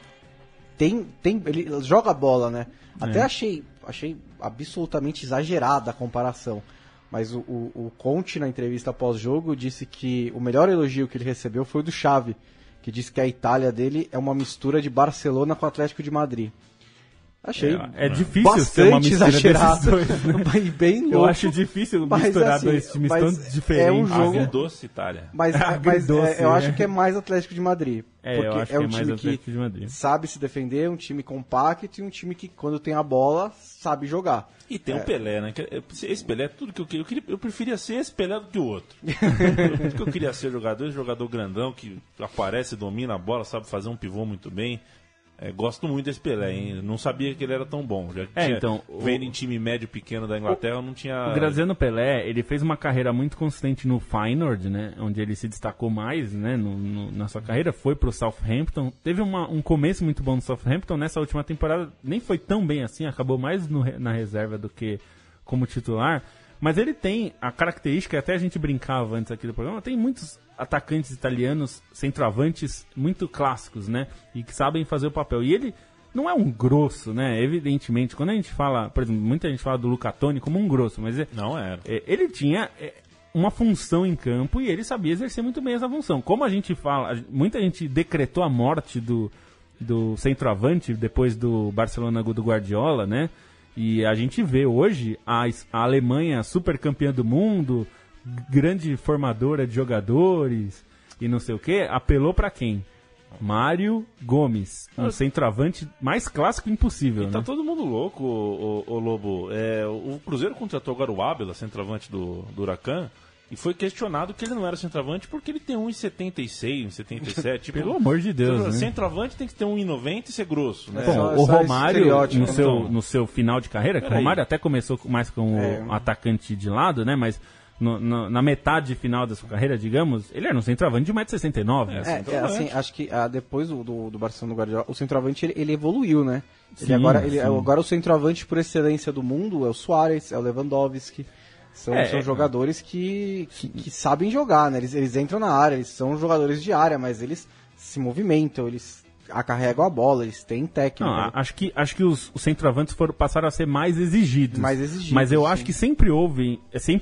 ele joga a bola, né? Até achei absolutamente exagerada a comparação. Mas o Conte, na entrevista pós-jogo, disse que o melhor elogio que ele recebeu foi o do Xavi, que disse que a Itália dele é uma mistura de Barcelona com o Atlético de Madrid. Achei difícil ser uma mistura exagerado. Desses dois, né? Bem louco. Eu acho difícil misturar assim, dois times tão diferentes. É um jogo... Agridoce Itália. Mas eu acho que é mais Atlético de Madrid. Porque eu acho é um que é mais time Atlético que de Madrid. sabe se defender, um time compacto e um time que, quando tem a bola, sabe jogar. E tem o Pelé, né? Esse Pelé é tudo que eu queria. Eu preferia ser esse Pelé do que o outro. Tudo que eu queria ser jogador grandão, que aparece, domina a bola, sabe fazer um pivô muito bem. Gosto muito desse Pelé, hein? Não sabia que ele era tão bom. Vendo em time médio pequeno da Inglaterra, não tinha... O Graziano Pelé, ele fez uma carreira muito consistente no Feyenoord, né? Onde ele se destacou mais, né? Na sua carreira, foi pro Southampton. Teve um começo muito bom no Southampton. Nessa última temporada, nem foi tão bem assim. Acabou mais na reserva do que como titular. Mas ele tem a característica, até a gente brincava antes aqui do programa, tem muitos atacantes italianos, centroavantes muito clássicos, né? E que sabem fazer o papel. E ele não é um grosso, né? Evidentemente, quando a gente fala, por exemplo, muita gente fala do Luca Toni como um grosso, mas não era. Ele tinha uma função em campo e ele sabia exercer muito bem essa função. Como a gente fala, muita gente decretou a morte do centroavante depois do Barcelona do Guardiola, né? E a gente vê hoje a Alemanha super campeã do mundo, grande formadora de jogadores e não sei o que, apelou pra quem? Mário Gomes, um centroavante mais clássico impossível, Tá né? todo mundo louco, o Lobo. O Cruzeiro contratou agora o Ábila, centroavante do Huracan, e foi questionado que ele não era centroavante porque ele tem 1,76, 1,77. Tipo, Pelo amor de Deus, né? Centroavante tem que ter 1,90 e ser grosso, né? Bom, o Romário, no seu final de carreira, que o Romário até começou mais com o atacante de lado, né? Mas na metade final da sua carreira, digamos, ele era um centroavante de 1,69 m. Assim, acho que depois do Barcelona do Guardiola, o centroavante ele evoluiu, né? Sim, agora o centroavante por excelência do mundo é o Suárez, é o Lewandowski. São jogadores que sabem jogar, né? Eles entram na área, eles são jogadores de área, mas eles se movimentam, eles carregam a bola, eles têm técnica. Não, acho que os centroavantes passaram a ser mais exigidos. Mas eu acho que sempre houve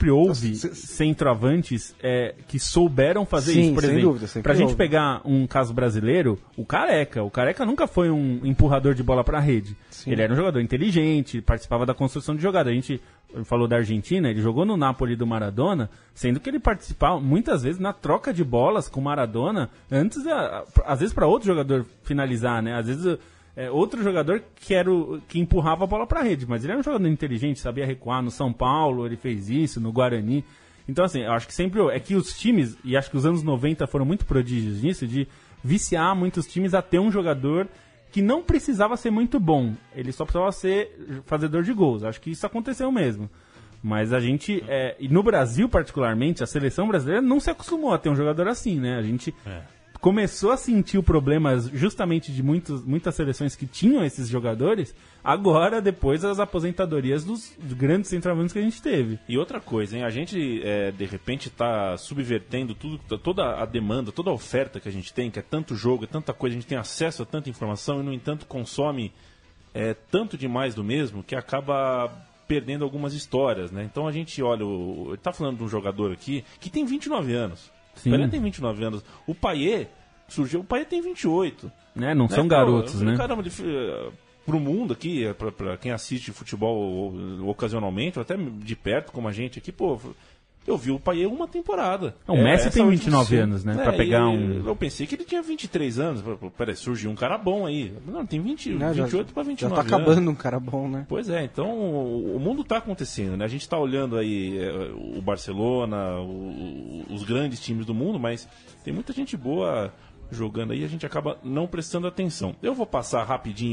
centroavantes que souberam fazer isso. Por exemplo, pra gente pegar um caso brasileiro, o Careca nunca foi um empurrador de bola pra rede. Sim. Ele era um jogador inteligente, participava da construção de jogada. A gente falou da Argentina, ele jogou no Napoli do Maradona, sendo que ele participava muitas vezes na troca de bolas com o Maradona, antes, às vezes para outro jogador finalizar, né? Às vezes outro jogador que empurrava a bola para a rede, mas ele era um jogador inteligente, sabia recuar. No São Paulo ele fez isso, no Guarani. Então, assim, eu acho que sempre é que os times, e acho que os anos 90 foram muito prodígios nisso, de viciar muitos times a ter um jogador que não precisava ser muito bom, ele só precisava ser fazedor de gols. Acho que isso aconteceu mesmo. Mas a gente, e no Brasil particularmente, a seleção brasileira não se acostumou a ter um jogador assim, né? A gente começou a sentir o problema justamente de muitas seleções que tinham esses jogadores, agora depois das aposentadorias dos grandes centroavantes que a gente teve. E outra coisa, hein? A gente de repente está subvertendo toda a demanda, toda a oferta que a gente tem, que é tanto jogo, é tanta coisa, a gente tem acesso a tanta informação e no entanto consome tanto demais do mesmo que acaba perdendo algumas histórias, né? Então a gente olha, ele tá falando de um jogador aqui que tem 29 anos. Sim. O Pelé tem 29 anos. O Payet surgiu, o Payet tem 28. Não são garotos, né? Caramba, pro mundo aqui, pra quem assiste futebol ocasionalmente, ou até de perto, como a gente aqui, eu vi o Payet uma temporada. O Messi tem 29 anos, né? Pra pegar Eu pensei que ele tinha 23 anos. Peraí, surgiu um cara bom aí. Não, tem 28 pra 29 já tá acabando um cara bom, né? Pois é, então o mundo tá acontecendo, né? A gente tá olhando aí o Barcelona, os grandes times do mundo, mas tem muita gente boa jogando aí e a gente acaba não prestando atenção. Eu vou passar rapidinho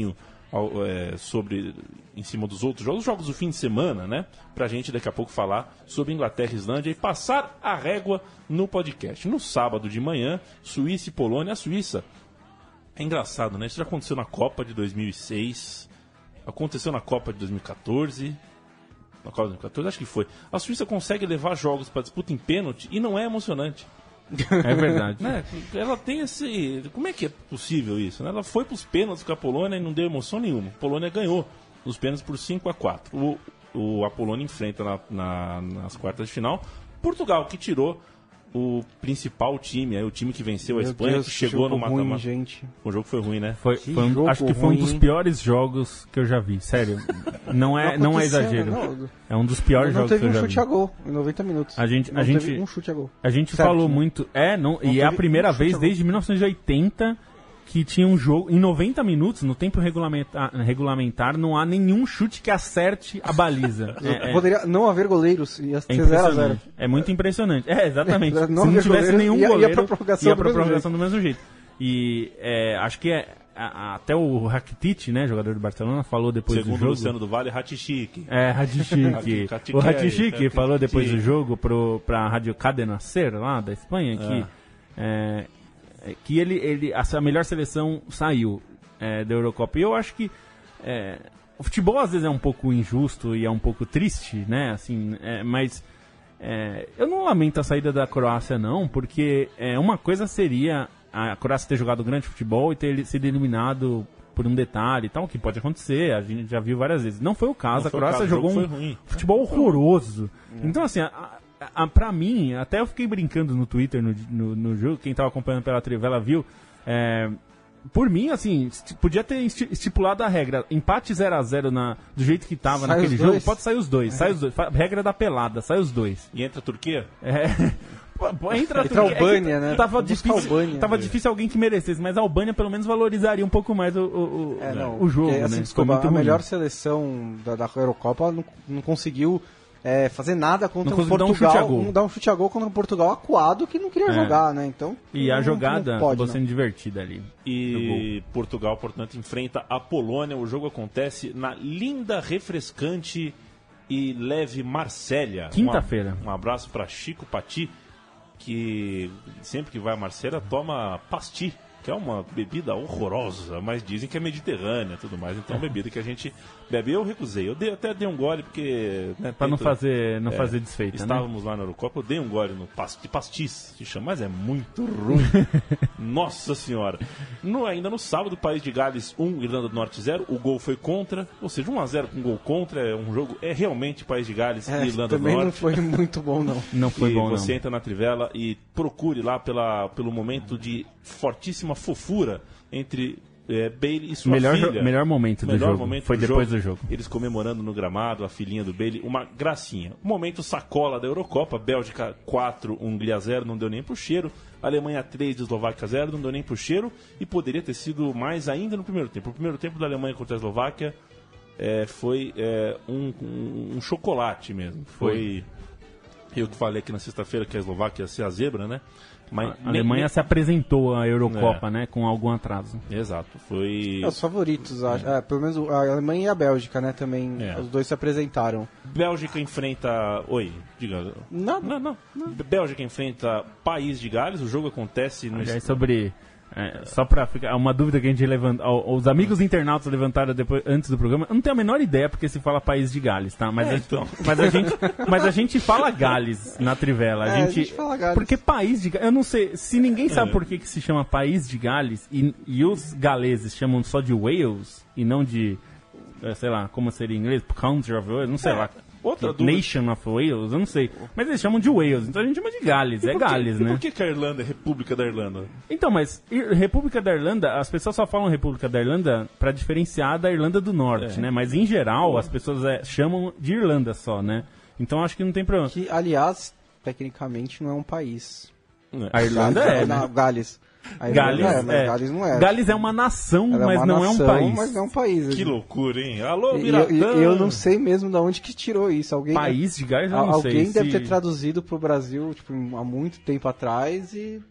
em cima dos outros jogos, os jogos do fim de semana, né? Pra gente daqui a pouco falar sobre Inglaterra e Islândia e passar a régua no podcast. No sábado de manhã, Suíça e Polônia. A Suíça, é engraçado, né? Isso já aconteceu na Copa de 2006, aconteceu na Copa de 2014... Na Copa de 2014, acho que foi. A Suíça consegue levar jogos pra disputa em pênalti e não é emocionante. É verdade. Né? Ela tem esse... Como é que é possível isso? Né? Ela foi pros pênaltis com a Polônia e não deu emoção nenhuma. A Polônia ganhou os pênaltis por 5-4. A Polônia enfrenta nas quartas de final Portugal, que tirou o principal time, o time que venceu a Espanha, Deus, que chegou no mata-mata. O jogo foi ruim, né? Acho que foi um dos piores jogos que eu já vi, sério. Não é exagero. É um dos piores jogos que eu já vi. Não teve um chute a gol em 90 minutos. Teve um chute a gol. A gente certo, falou né? muito. E é a primeira vez desde 1980 que tinha um jogo em 90 minutos, no tempo regulamentar, não há nenhum chute que acerte a baliza. Poderia não haver goleiros, ia ser 0-0. É muito impressionante. Exatamente. Se Não não tivesse goleiro, nenhum ia goleiro, pra prorrogação do mesmo jeito. E acho que até o Rakitic, né, jogador do Barcelona, falou depois do jogo. Segundo o Luciano do Vale, Ratichique. Ratichique. O Ratichique falou depois do jogo pra Rádio Cadena Ser, lá da Espanha, que a melhor seleção saiu da Eurocopa. E eu acho que o futebol às vezes é um pouco injusto e é um pouco triste, né? Assim, mas eu não lamento a saída da Croácia, não, porque uma coisa seria a Croácia ter jogado grande futebol e ter sido eliminado por um detalhe e tal, que pode acontecer, a gente já viu várias vezes. Não foi o caso, a Croácia jogou um futebol horroroso. Então, assim, pra mim, até eu fiquei brincando no Twitter no jogo, quem tava acompanhando pela Trivela viu, por mim, assim, podia ter estipulado a regra, empate 0-0 do jeito que tava naquele jogo, pode sair os dois, regra da pelada, sai os dois. E entra a Turquia? Entra a Albânia, né? Tava difícil alguém que merecesse, mas a Albânia pelo menos valorizaria um pouco mais o jogo, porque, assim, né? Desculpa, a melhor seleção da Eurocopa não conseguiu fazer nada contra não Portugal, dar um chute a gol contra um Portugal acuado que não queria jogar, né? Então, e a jogada acabou sendo divertida ali. E Portugal, portanto, enfrenta a Polônia. O jogo acontece na linda, refrescante e leve Marsella. Quinta-feira. Um abraço para Chico Pati, que sempre que vai a Marsella toma pasti, que é uma bebida horrorosa, mas dizem que é mediterrânea e tudo mais. Então, bebida que a gente bebe. Eu recusei. Até dei um gole porque... Né, pra não fazer desfeita, estávamos lá na Eurocopa, eu dei um gole no pastis, se chama, mas é muito ruim. Nossa Senhora. Ainda no sábado, País de Gales 1, Irlanda do Norte 0. O gol foi contra, ou seja, 1-0 com gol contra. É um jogo, realmente País de Gales e Irlanda do Norte. Também não foi muito bom, não. Não foi bom, não. Você entra na Trivela e procure lá pelo momento de fortíssima fofura entre Bailey e sua filha. Melhor momento do jogo. Foi depois do jogo. Eles comemorando no gramado, a filhinha do Bailey, uma gracinha. Momento sacola da Eurocopa, Bélgica 4, Hungria 0, não deu nem pro cheiro. Alemanha 3, Eslováquia 0, não deu nem pro cheiro. E poderia ter sido mais ainda no primeiro tempo. O primeiro tempo da Alemanha contra a Eslováquia foi um chocolate mesmo. Foi. Eu que falei aqui na sexta-feira que a Eslováquia ia ser a zebra, né? Mas a Alemanha se apresentou à Eurocopa, né? Com algum atraso. Exato. Foi... os favoritos, acho. Pelo menos a Alemanha e a Bélgica, né? Também, os dois se apresentaram. Bélgica enfrenta... Oi, diga. Não. Bélgica enfrenta País de Gales. O jogo acontece... Aliás, sobre... só pra ficar... Uma dúvida que a gente levantou... Os amigos internautas levantaram antes do programa. Eu não tenho a menor ideia porque se fala País de Gales, tá? Mas a gente fala Gales na Trivela. A gente fala Gales. Porque País de Gales... Eu não sei... Se ninguém sabe por que se chama País de Gales e os galeses chamam só de Wales e não de... sei lá, como seria em inglês? Country of Wales? Não sei lá. Outra dúvida. Nation of Wales, eu não sei. Mas eles chamam de Wales, então a gente chama de Gales. Gales, né? Por que a Irlanda é República da Irlanda? Então, mas República da Irlanda, as pessoas só falam República da Irlanda pra diferenciar da Irlanda do Norte, né? Mas em geral, as pessoas chamam de Irlanda só, né? Então acho que não tem problema. Que, aliás, tecnicamente não é um país. A Irlanda né? Gales. Gales não é. Gales é uma nação, mas não é um país. Mas não é um país. Que loucura, hein? Alô, Miratã! Eu não sei mesmo de onde que tirou isso. País de Gales, eu não sei. Alguém deve ter traduzido pro Brasil há muito tempo atrás e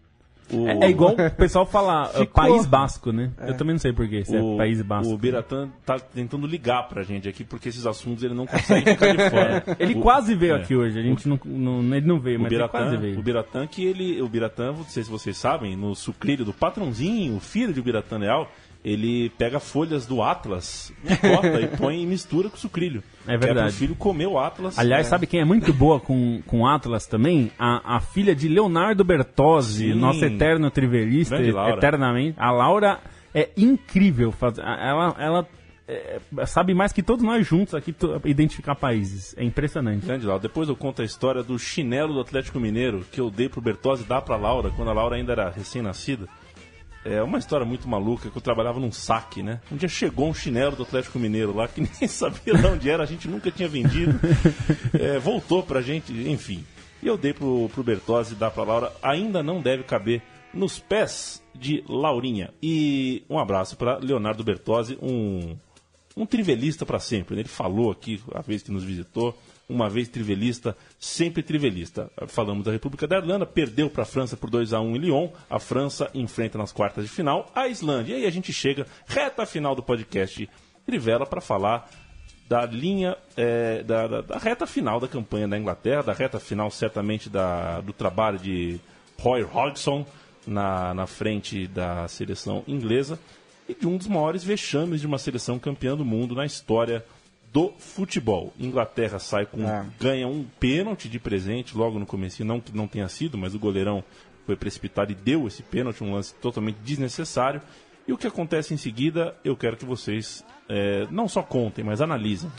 É igual o pessoal falar País Basco, né? Eu também não sei porquê, se é País Basco. O Biratã tá tentando ligar pra gente aqui, porque esses assuntos ele não consegue ficar de fora. Ele quase veio aqui hoje, a gente ele não veio, mas ele quase veio. O Biratã, não sei se vocês sabem, no sucrilho do patrãozinho, o filho de Biratã Leal, ele pega folhas do Atlas, picota e põe e mistura com o sucrilho. É verdade. Que é pro filho comer o Atlas. Aliás, sabe quem é muito boa com Atlas também? A filha de Leonardo Bertozzi, nosso eterno trivelista, eternamente. A Laura é incrível. Ela sabe mais que todos nós juntos aqui identificar países. É impressionante. Grande Laura. Depois eu conto a história do chinelo do Atlético Mineiro, que eu dei pro Bertozzi dar pra Laura, quando a Laura ainda era recém-nascida. É uma história muito maluca, que eu trabalhava num saque, né? Um dia chegou um chinelo do Atlético Mineiro lá, que ninguém sabia de onde era, a gente nunca tinha vendido. Voltou pra gente, enfim. E eu dei pro Bertozzi, dar pra Laura, ainda não deve caber nos pés de Laurinha. E um abraço para Leonardo Bertozzi, um trivelista para sempre. Ele falou aqui, a vez que nos visitou, uma vez trivelista, sempre trivelista. Falamos da República da Irlanda, perdeu para a França por 2-1 em Lyon. A França enfrenta nas quartas de final a Islândia. E aí a gente chega, reta final do podcast Trivela, para falar da linha, da reta final da campanha da Inglaterra, da reta final certamente do trabalho de Roy Hodgson na frente da seleção inglesa e de um dos maiores vexames de uma seleção campeã do mundo na história do futebol. Inglaterra ganha um pênalti de presente logo no começo, não que não tenha sido, mas o goleirão foi precipitado e deu esse pênalti, um lance totalmente desnecessário. E o que acontece em seguida, eu quero que vocês não só contem, mas analisem.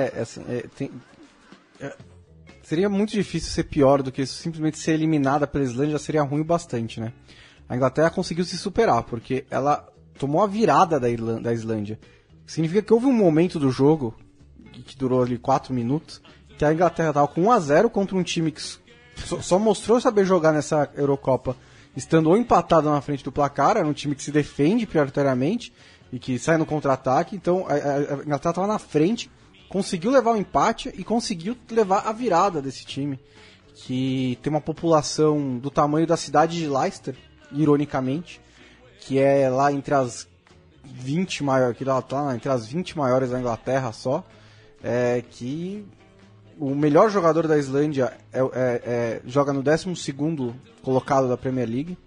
Seria muito difícil ser pior do que isso, simplesmente ser eliminada pela Islândia seria ruim bastante, né? A Inglaterra conseguiu se superar, porque ela tomou a virada da Islândia. Significa que houve um momento do jogo, que durou ali 4 minutos, que a Inglaterra estava com 1-0 contra um time que só mostrou saber jogar nessa Eurocopa, estando ou empatado na frente do placar, era um time que se defende prioritariamente e que sai no contra-ataque. Então a Inglaterra estava na frente, conseguiu levar o empate e conseguiu levar a virada desse time, que tem uma população do tamanho da cidade de Leicester, ironicamente, que é lá entre as 20 maiores, entre as 20 maiores da Inglaterra só, que o melhor jogador da Islândia joga no 12º colocado da Premier League,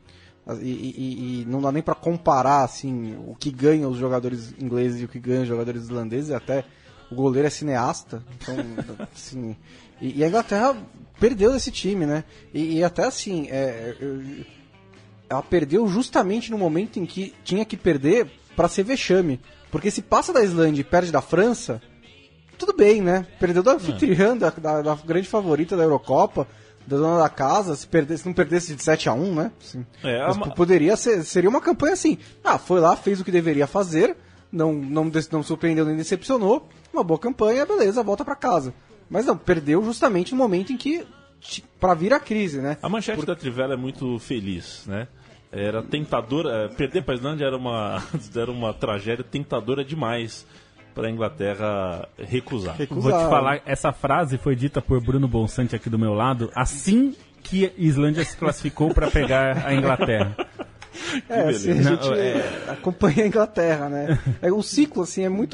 e não dá nem para comparar assim, o que ganha os jogadores ingleses e o que ganha os jogadores islandeses. Até o goleiro é cineasta, então, assim, e a Inglaterra perdeu desse time, né? E até assim, ela perdeu justamente no momento em que tinha que perder para ser vexame, porque se passa da Islândia e perde da França, tudo bem, né? Perdeu da anfitriã, da grande favorita da Eurocopa, da dona da casa, se não perdesse de 7-1, né? Assim, seria uma campanha assim, foi lá, fez o que deveria fazer, não surpreendeu nem decepcionou, uma boa campanha, beleza, volta para casa. Mas não, perdeu justamente no momento em que, para vir a crise, né? A manchete da Trivela é muito feliz, né? Era tentadora, perder para a Islândia era uma tragédia tentadora demais para a Inglaterra recusar. Vou te falar, essa frase foi dita por Bruno Bonsante aqui do meu lado, assim que a Islândia se classificou para pegar a Inglaterra. Assim, a gente acompanha a Inglaterra, né? O ciclo, assim, é muito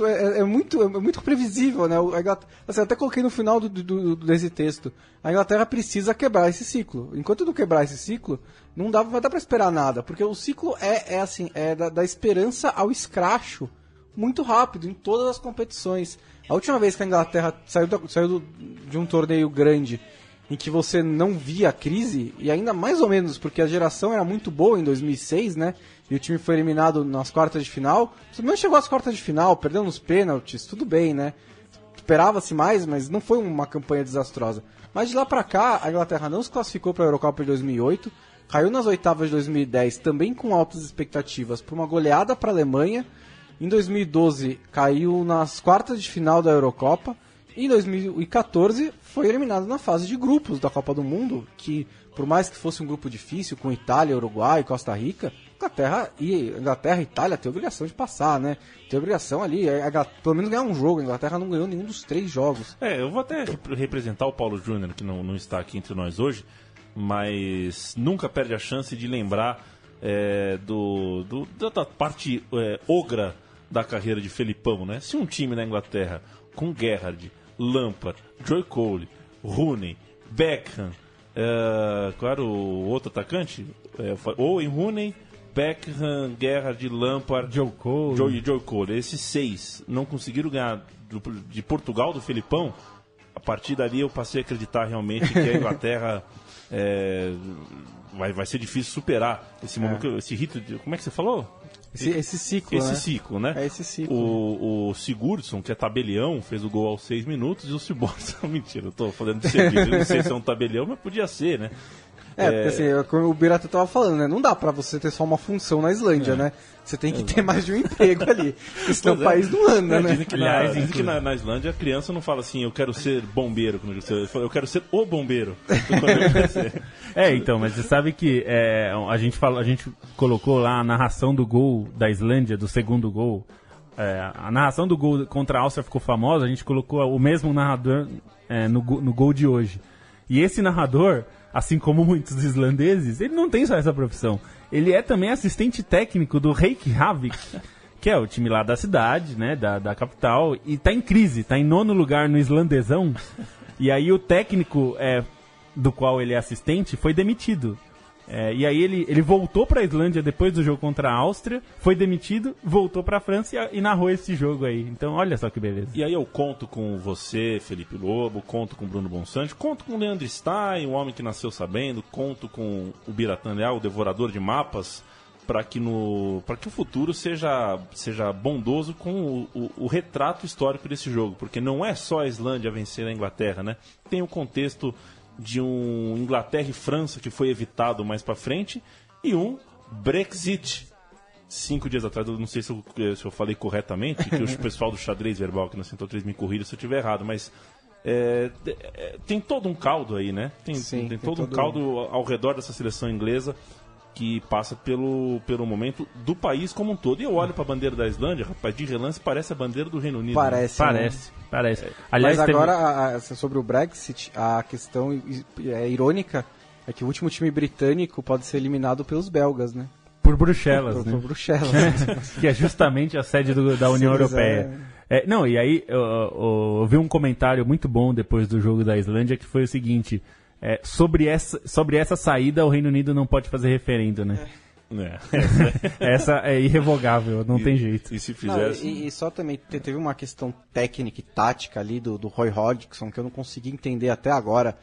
previsível, né? Assim, até coloquei no final desse texto. A Inglaterra precisa quebrar esse ciclo. Enquanto não quebrar esse ciclo, não vai dar pra esperar nada. Porque o ciclo da esperança ao escracho muito rápido, em todas as competições. A última vez que a Inglaterra saiu de um torneio grande em que você não via a crise, e ainda mais ou menos porque a geração era muito boa em 2006, né? E o time foi eliminado nas quartas de final. Você não chegou às quartas de final, perdeu nos pênaltis, tudo bem, né? Esperava-se mais, mas não foi uma campanha desastrosa. Mas de lá pra cá, a Inglaterra não se classificou para a Eurocopa de 2008, caiu nas oitavas de 2010 também com altas expectativas por uma goleada para a Alemanha. Em 2012 caiu nas quartas de final da Eurocopa. E em 2014 foi eliminado na fase de grupos da Copa do Mundo, que por mais que fosse um grupo difícil, com Itália, Uruguai, Costa Rica, Inglaterra e Itália tem obrigação de passar, né? Tem obrigação ali, pelo menos ganhar um jogo. A Inglaterra não ganhou nenhum dos 3 jogos. Eu vou até representar o Paulo Júnior, que não está aqui entre nós hoje, mas nunca perde a chance de lembrar da parte ogra da carreira de Felipão, né? Se um time na Inglaterra com Gerrard, Lampard, Joe Cole, Rooney, Beckham, qual era o outro atacante? Owen Rooney, Beckham, Gerrard, Lampard, Joe Cole. Joe Cole. Esses 6 não conseguiram ganhar de Portugal, do Felipão. A partir dali eu passei a acreditar realmente que a Inglaterra vai ser difícil superar esse momento, esse rito de... Como é que você falou? Esse ciclo, esse né? ciclo, né? É esse ciclo. O Sigurdsson, que é tabelião, fez o gol aos 6 minutos, e o Sigurdsson, mentira, eu tô falando de serviço, eu não sei se é um tabelião, mas podia ser, né? Porque assim, como o Birata tava falando, né? Não dá pra você ter só uma função na Islândia, né? Você tem que ter mais de um emprego ali. Porque senão o país não anda, né? Dizem que na Islândia a criança não fala assim, eu quero ser bombeiro, eu quero ser o bombeiro. Então, mas você sabe que a gente colocou lá a narração do gol da Islândia, do segundo gol. A narração do gol contra a Áustria ficou famosa, a gente colocou o mesmo narrador no gol de hoje. E esse narrador, assim como muitos islandeses, ele não tem só essa profissão. Ele é também assistente técnico do Reykjavik, que é o time lá da cidade, né, da capital, e tá em crise, tá em 9º lugar no islandesão. E aí o técnico do qual ele é assistente foi demitido. E aí ele voltou para a Islândia depois do jogo contra a Áustria, foi demitido, voltou para a França e narrou esse jogo aí. Então olha só que beleza. E aí eu conto com você, Felipe Lobo, conto com Bruno Bonsante, conto com o Leandro Stein, o homem que nasceu sabendo, conto com o Biratan Leal, o devorador de mapas, para que o futuro seja bondoso com o retrato histórico desse jogo, porque não é só a Islândia vencer a Inglaterra, né? Tem o contexto de um Inglaterra e França que foi evitado mais pra frente, e um Brexit 5 dias atrás. Eu não sei se eu falei corretamente, que o pessoal do xadrez verbal aqui na Central 3 me corrija se eu estiver errado, mas tem todo um caldo aí, né? Tem todo um caldo ao redor dessa seleção inglesa que passa pelo momento do país como um todo. E eu olho pra bandeira da Islândia, rapaz, de relance parece a bandeira do Reino Unido. Parece. Aliás, mas agora, sobre o Brexit, a questão irônica é que o último time britânico pode ser eliminado pelos belgas, né? Por Bruxelas, né? Por Bruxelas. Que é justamente a sede da União Europeia. E aí eu vi um comentário muito bom depois do jogo da Islândia, que foi o seguinte... sobre essa saída, o Reino Unido não pode fazer referendo, né? Essa é irrevogável, não tem jeito. E se fizesse... E só também teve uma questão técnica e tática ali do Roy Hodgson, que eu não consegui entender até agora.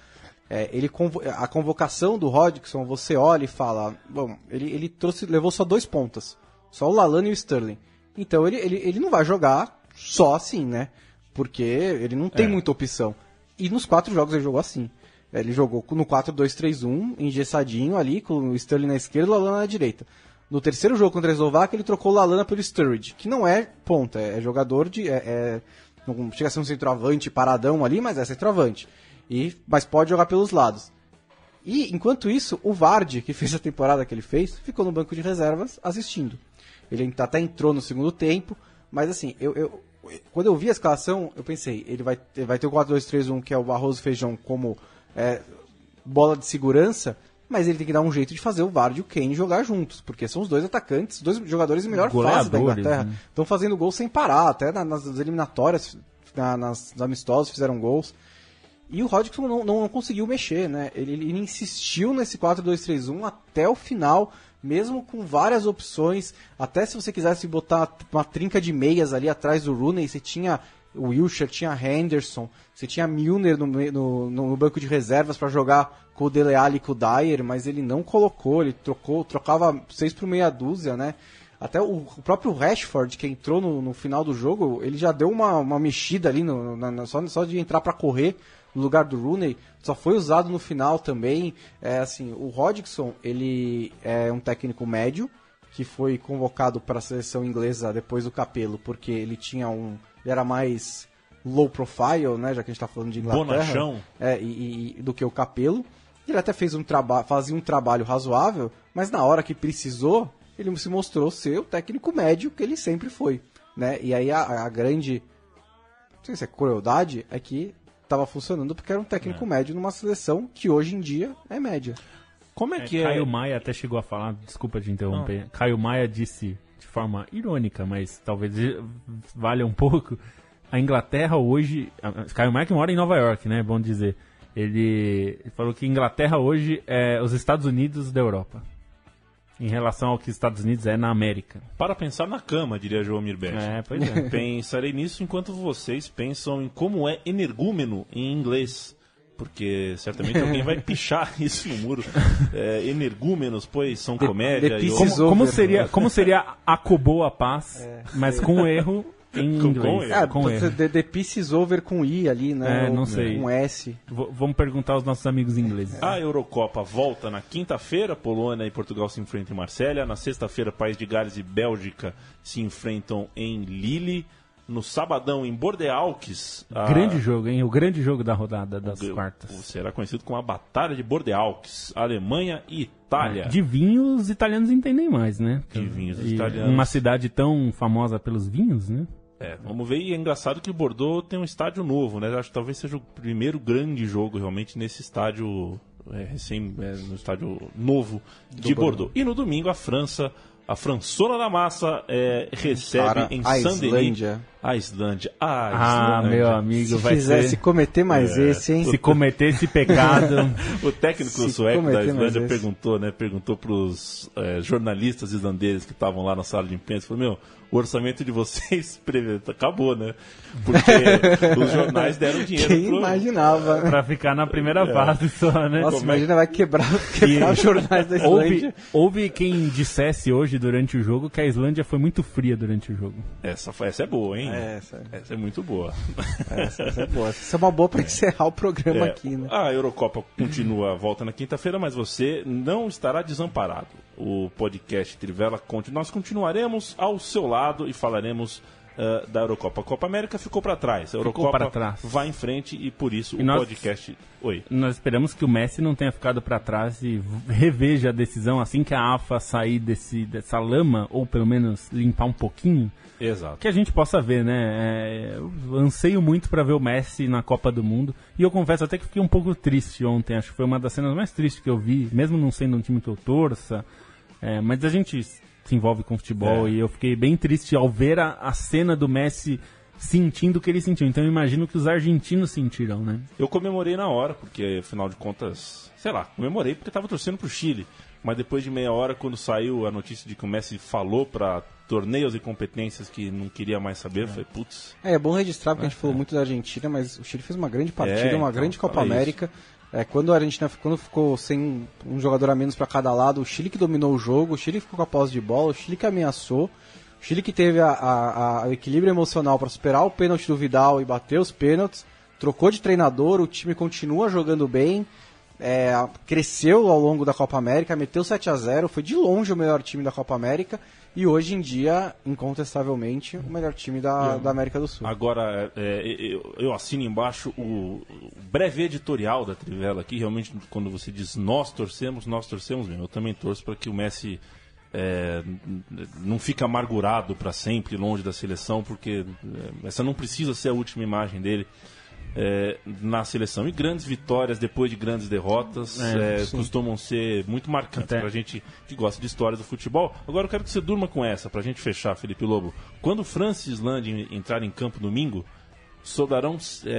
A convocação do Hodgson, você olha e fala... Bom, ele levou só 2 pontas. Só o Lallana e o Sterling. Então ele não vai jogar só assim, né? Porque ele não tem muita opção. E nos 4 jogos ele jogou assim. Ele jogou no 4-2-3-1, engessadinho ali, com o Sterling na esquerda e o Lallana na direita. No terceiro jogo contra a Eslováquia, ele trocou o Lallana pelo Sturridge, que não é ponta, é jogador de... não chega a ser um centroavante paradão ali, mas é centroavante. Mas pode jogar pelos lados. E, enquanto isso, o Vardy, que fez a temporada que ele fez, ficou no banco de reservas assistindo. Ele até entrou no segundo tempo, mas assim, quando eu vi a escalação, eu pensei, ele vai ter o 4-2-3-1, que é o Barroso Feijão, como... bola de segurança, mas ele tem que dar um jeito de fazer o Vardy e o Kane jogar juntos, porque são os 2 atacantes, 2 jogadores em melhor fase da Inglaterra. Estão fazendo gol sem parar, até nas eliminatórias, nas amistosos fizeram gols. E o Hodgson não conseguiu mexer, né? Ele insistiu nesse 4-2-3-1 até o final, mesmo com várias opções. Até se você quisesse botar uma trinca de meias ali atrás do Rooney, você tinha... O Wilshere, tinha Henderson, você tinha Milner no banco de reservas para jogar com o Dele Alli e com o Dyer, mas ele não colocou, ele trocava 6 por meia dúzia, né? Até o próprio Rashford, que entrou no final do jogo, ele já deu uma mexida ali, só de entrar para correr no lugar do Rooney, só foi usado no final também. O Hodgson, ele é um técnico médio, que foi convocado para a seleção inglesa depois do Capello, porque ele tinha ele era mais low profile, né, já que a gente está falando de Inglaterra. Bonachão. Do que o Capello. Ele até fez fazia um trabalho razoável, mas na hora que precisou, ele se mostrou ser o técnico médio que ele sempre foi, né? E aí a grande, não sei se é crueldade, é que estava funcionando porque era um técnico médio numa seleção que hoje em dia é média. Como é que é? Caio Maia até chegou a falar, desculpa te interromper, Caio Maia disse de forma irônica, mas talvez valha um pouco, a Inglaterra hoje, Caio Maia que mora em Nova York, né, é bom dizer, ele falou que a Inglaterra hoje é os Estados Unidos da Europa, em relação ao que os Estados Unidos é na América. Para pensar na cama, diria João Mirbet. Pois é. Pensarei nisso enquanto vocês pensam em como é energúmeno em inglês. Porque certamente alguém vai pichar isso no muro. Energúmenos, pois são comédia. Como seria acabou a paz, mas com erro em inglês. Com erro. The Peace Over com I ali, né? Não sei. Com S. Vamos perguntar aos nossos amigos ingleses. A Eurocopa volta na quinta-feira. Polônia e Portugal se enfrentam em Marselha. Na sexta-feira, País de Gales e Bélgica se enfrentam em Lille. No sabadão, em Bordeaux. Grande jogo, hein? O grande jogo da rodada das quartas. Será conhecido como a Batalha de Bordeaux. Alemanha e Itália. De vinhos, os italianos entendem mais, né? De vinhos, os italianos. Uma cidade tão famosa pelos vinhos, né? Vamos ver. E é engraçado que o Bordeaux tem um estádio novo, né? Acho que talvez seja o primeiro grande jogo realmente nesse estádio no estádio novo de Bordeaux. E no domingo, a França... A Françona da Massa recebe em Saint-Denis a Islândia. Meu amigo, se cometer mais esse, hein? Se cometer esse pecado. O técnico sueco da Islândia perguntou para os jornalistas islandeses que estavam lá na sala de imprensa, falou, o orçamento de vocês acabou, né? Porque os jornais deram dinheiro. Quem imaginava? Pra ficar na primeira fase só, né? Nossa, imagina, vai quebrar os jornais da Islândia. Houve quem dissesse hoje durante o jogo que a Islândia foi muito fria durante o jogo. Essa é boa, hein? Essa é muito boa. Essa é boa. Essa é uma boa para encerrar o programa aqui, né? A Eurocopa volta na quinta-feira, mas você não estará desamparado. O podcast Trivela nós continuaremos ao seu lado e falaremos da Eurocopa. A Copa América ficou para trás. A Eurocopa vai em frente e por isso podcast... Oi. Nós esperamos que o Messi não tenha ficado para trás e reveja a decisão assim que a AFA sair dessa lama, ou pelo menos limpar um pouquinho. Exato. Que a gente possa ver, né? Eu anseio muito para ver o Messi na Copa do Mundo. E eu confesso até que fiquei um pouco triste ontem. Acho que foi uma das cenas mais tristes que eu vi, mesmo não sendo um time que eu torça. Mas a gente se envolve com futebol e eu fiquei bem triste ao ver a cena do Messi sentindo o que ele sentiu. Então eu imagino que os argentinos sentiram, né? Eu comemorei na hora, porque afinal de contas, comemorei porque estava torcendo pro Chile. Mas depois de meia hora, quando saiu a notícia de que o Messi falou para torneios e competências que não queria mais saber, eu falei, putz... É bom registrar, porque a gente falou muito da Argentina, mas o Chile fez uma grande partida, uma grande Copa América. Quando a Argentina ficou sem um jogador a menos para cada lado, o Chile que dominou o jogo, o Chile que ficou com a posse de bola, o Chile que ameaçou, o Chile que teve o equilíbrio emocional para superar o pênalti do Vidal e bater os pênaltis, trocou de treinador, o time continua jogando bem, cresceu ao longo da Copa América, meteu 7-0, foi de longe o melhor time da Copa América e hoje em dia, incontestavelmente, o melhor time da América do Sul. Agora, eu assino embaixo o breve editorial da Trivela aqui, realmente quando você diz nós torcemos mesmo. Eu também torço para que o Messi não fique amargurado para sempre longe da seleção, porque essa não precisa ser a última imagem dele. Na seleção. E grandes vitórias depois de grandes derrotas costumam ser muito marcantes pra gente que gosta de histórias do futebol. Agora eu quero que você durma com essa, pra gente fechar, Felipe Lobo. Quando França e Islândia entrarem em campo domingo, sobrarão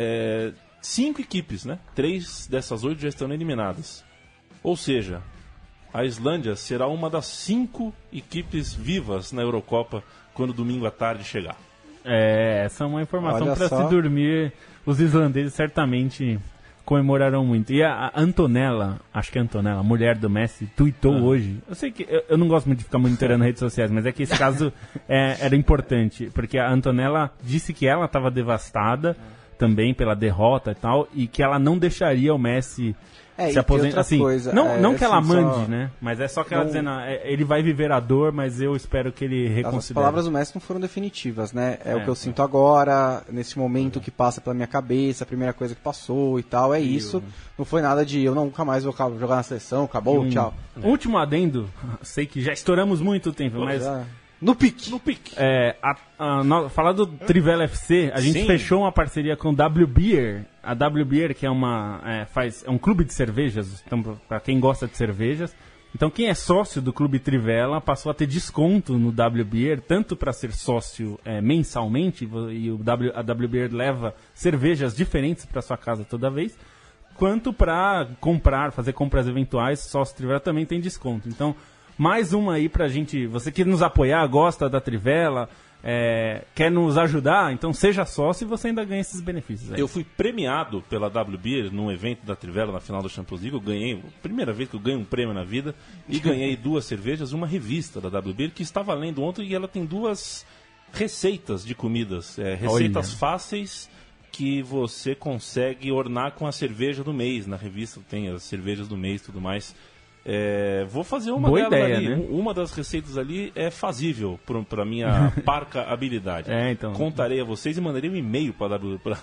5 equipes, né? 3 dessas 8 já estão eliminadas. Ou seja, a Islândia será uma das 5 equipes vivas na Eurocopa quando domingo à tarde chegar. Essa é uma informação para se dormir. Os islandeses certamente comemorarão muito. E a Antonella, acho que é a Antonella, a mulher do Messi, tuitou hoje. Eu sei que eu não gosto muito de ficar monitorando redes sociais, mas é que esse caso era importante, porque a Antonella disse que ela estava devastada também pela derrota e tal, e que ela não deixaria o Messi se aposentar. Assim, não que ela mande, né? Mas é só que ela dizendo, ele vai viver a dor, mas eu espero que ele reconsidere. As palavras do Messi não foram definitivas, né? O que eu sinto agora, nesse momento que passa pela minha cabeça, a primeira coisa que passou e tal, isso. Não foi nada de eu nunca mais vou jogar na seleção, acabou, tchau. Último adendo, sei que já estouramos muito tempo, mas No pique. Falar do Trivela FC, a gente Sim. fechou uma parceria com W Beer. A W Beer, que é é um clube de cervejas, então, para quem gosta de cervejas. Então, quem é sócio do Clube Trivela passou a ter desconto no W Beer, tanto para ser sócio mensalmente, e a W Beer leva cervejas diferentes para sua casa toda vez, quanto para fazer compras eventuais, sócio Trivela também tem desconto. Então, mais uma aí pra gente, você que nos apoiar, gosta da Trivela, quer nos ajudar, então seja sócio e você ainda ganha esses benefícios aí. Eu fui premiado pela WBeer num evento da Trivela na final da Champions League. Eu ganhei, primeira vez que eu ganho um prêmio na vida, e ganhei 2 cervejas, uma revista da WBeer que estava lendo ontem, e ela tem 2 receitas de comidas, receitas fáceis que você consegue ornar com a cerveja do mês. Na revista tem as cervejas do mês e tudo mais. Vou fazer uma Boa delas ideia, ali. né? Uma das receitas ali é fazível para minha parca habilidade. Então. Contarei a vocês e mandarei um e-mail para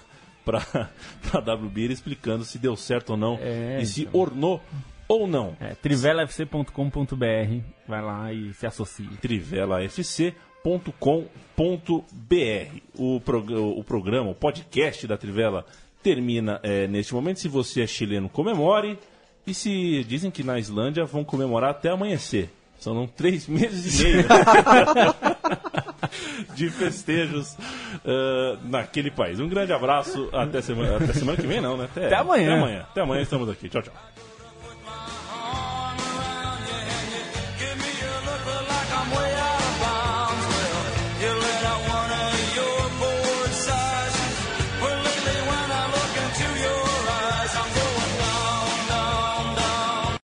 a WBeer explicando se deu certo ou não e se ornou ou não. trivelafc.com.br, vai lá e se associe. trivelafc.com.br. O programa, o podcast da Trivela termina neste momento. Se você é chileno, comemore. E se dizem que na Islândia vão comemorar até amanhecer. São 3 meses e meio de festejos naquele país. Um grande abraço. Até semana que vem, não, né? Até amanhã. Até amanhã estamos aqui. Tchau, tchau.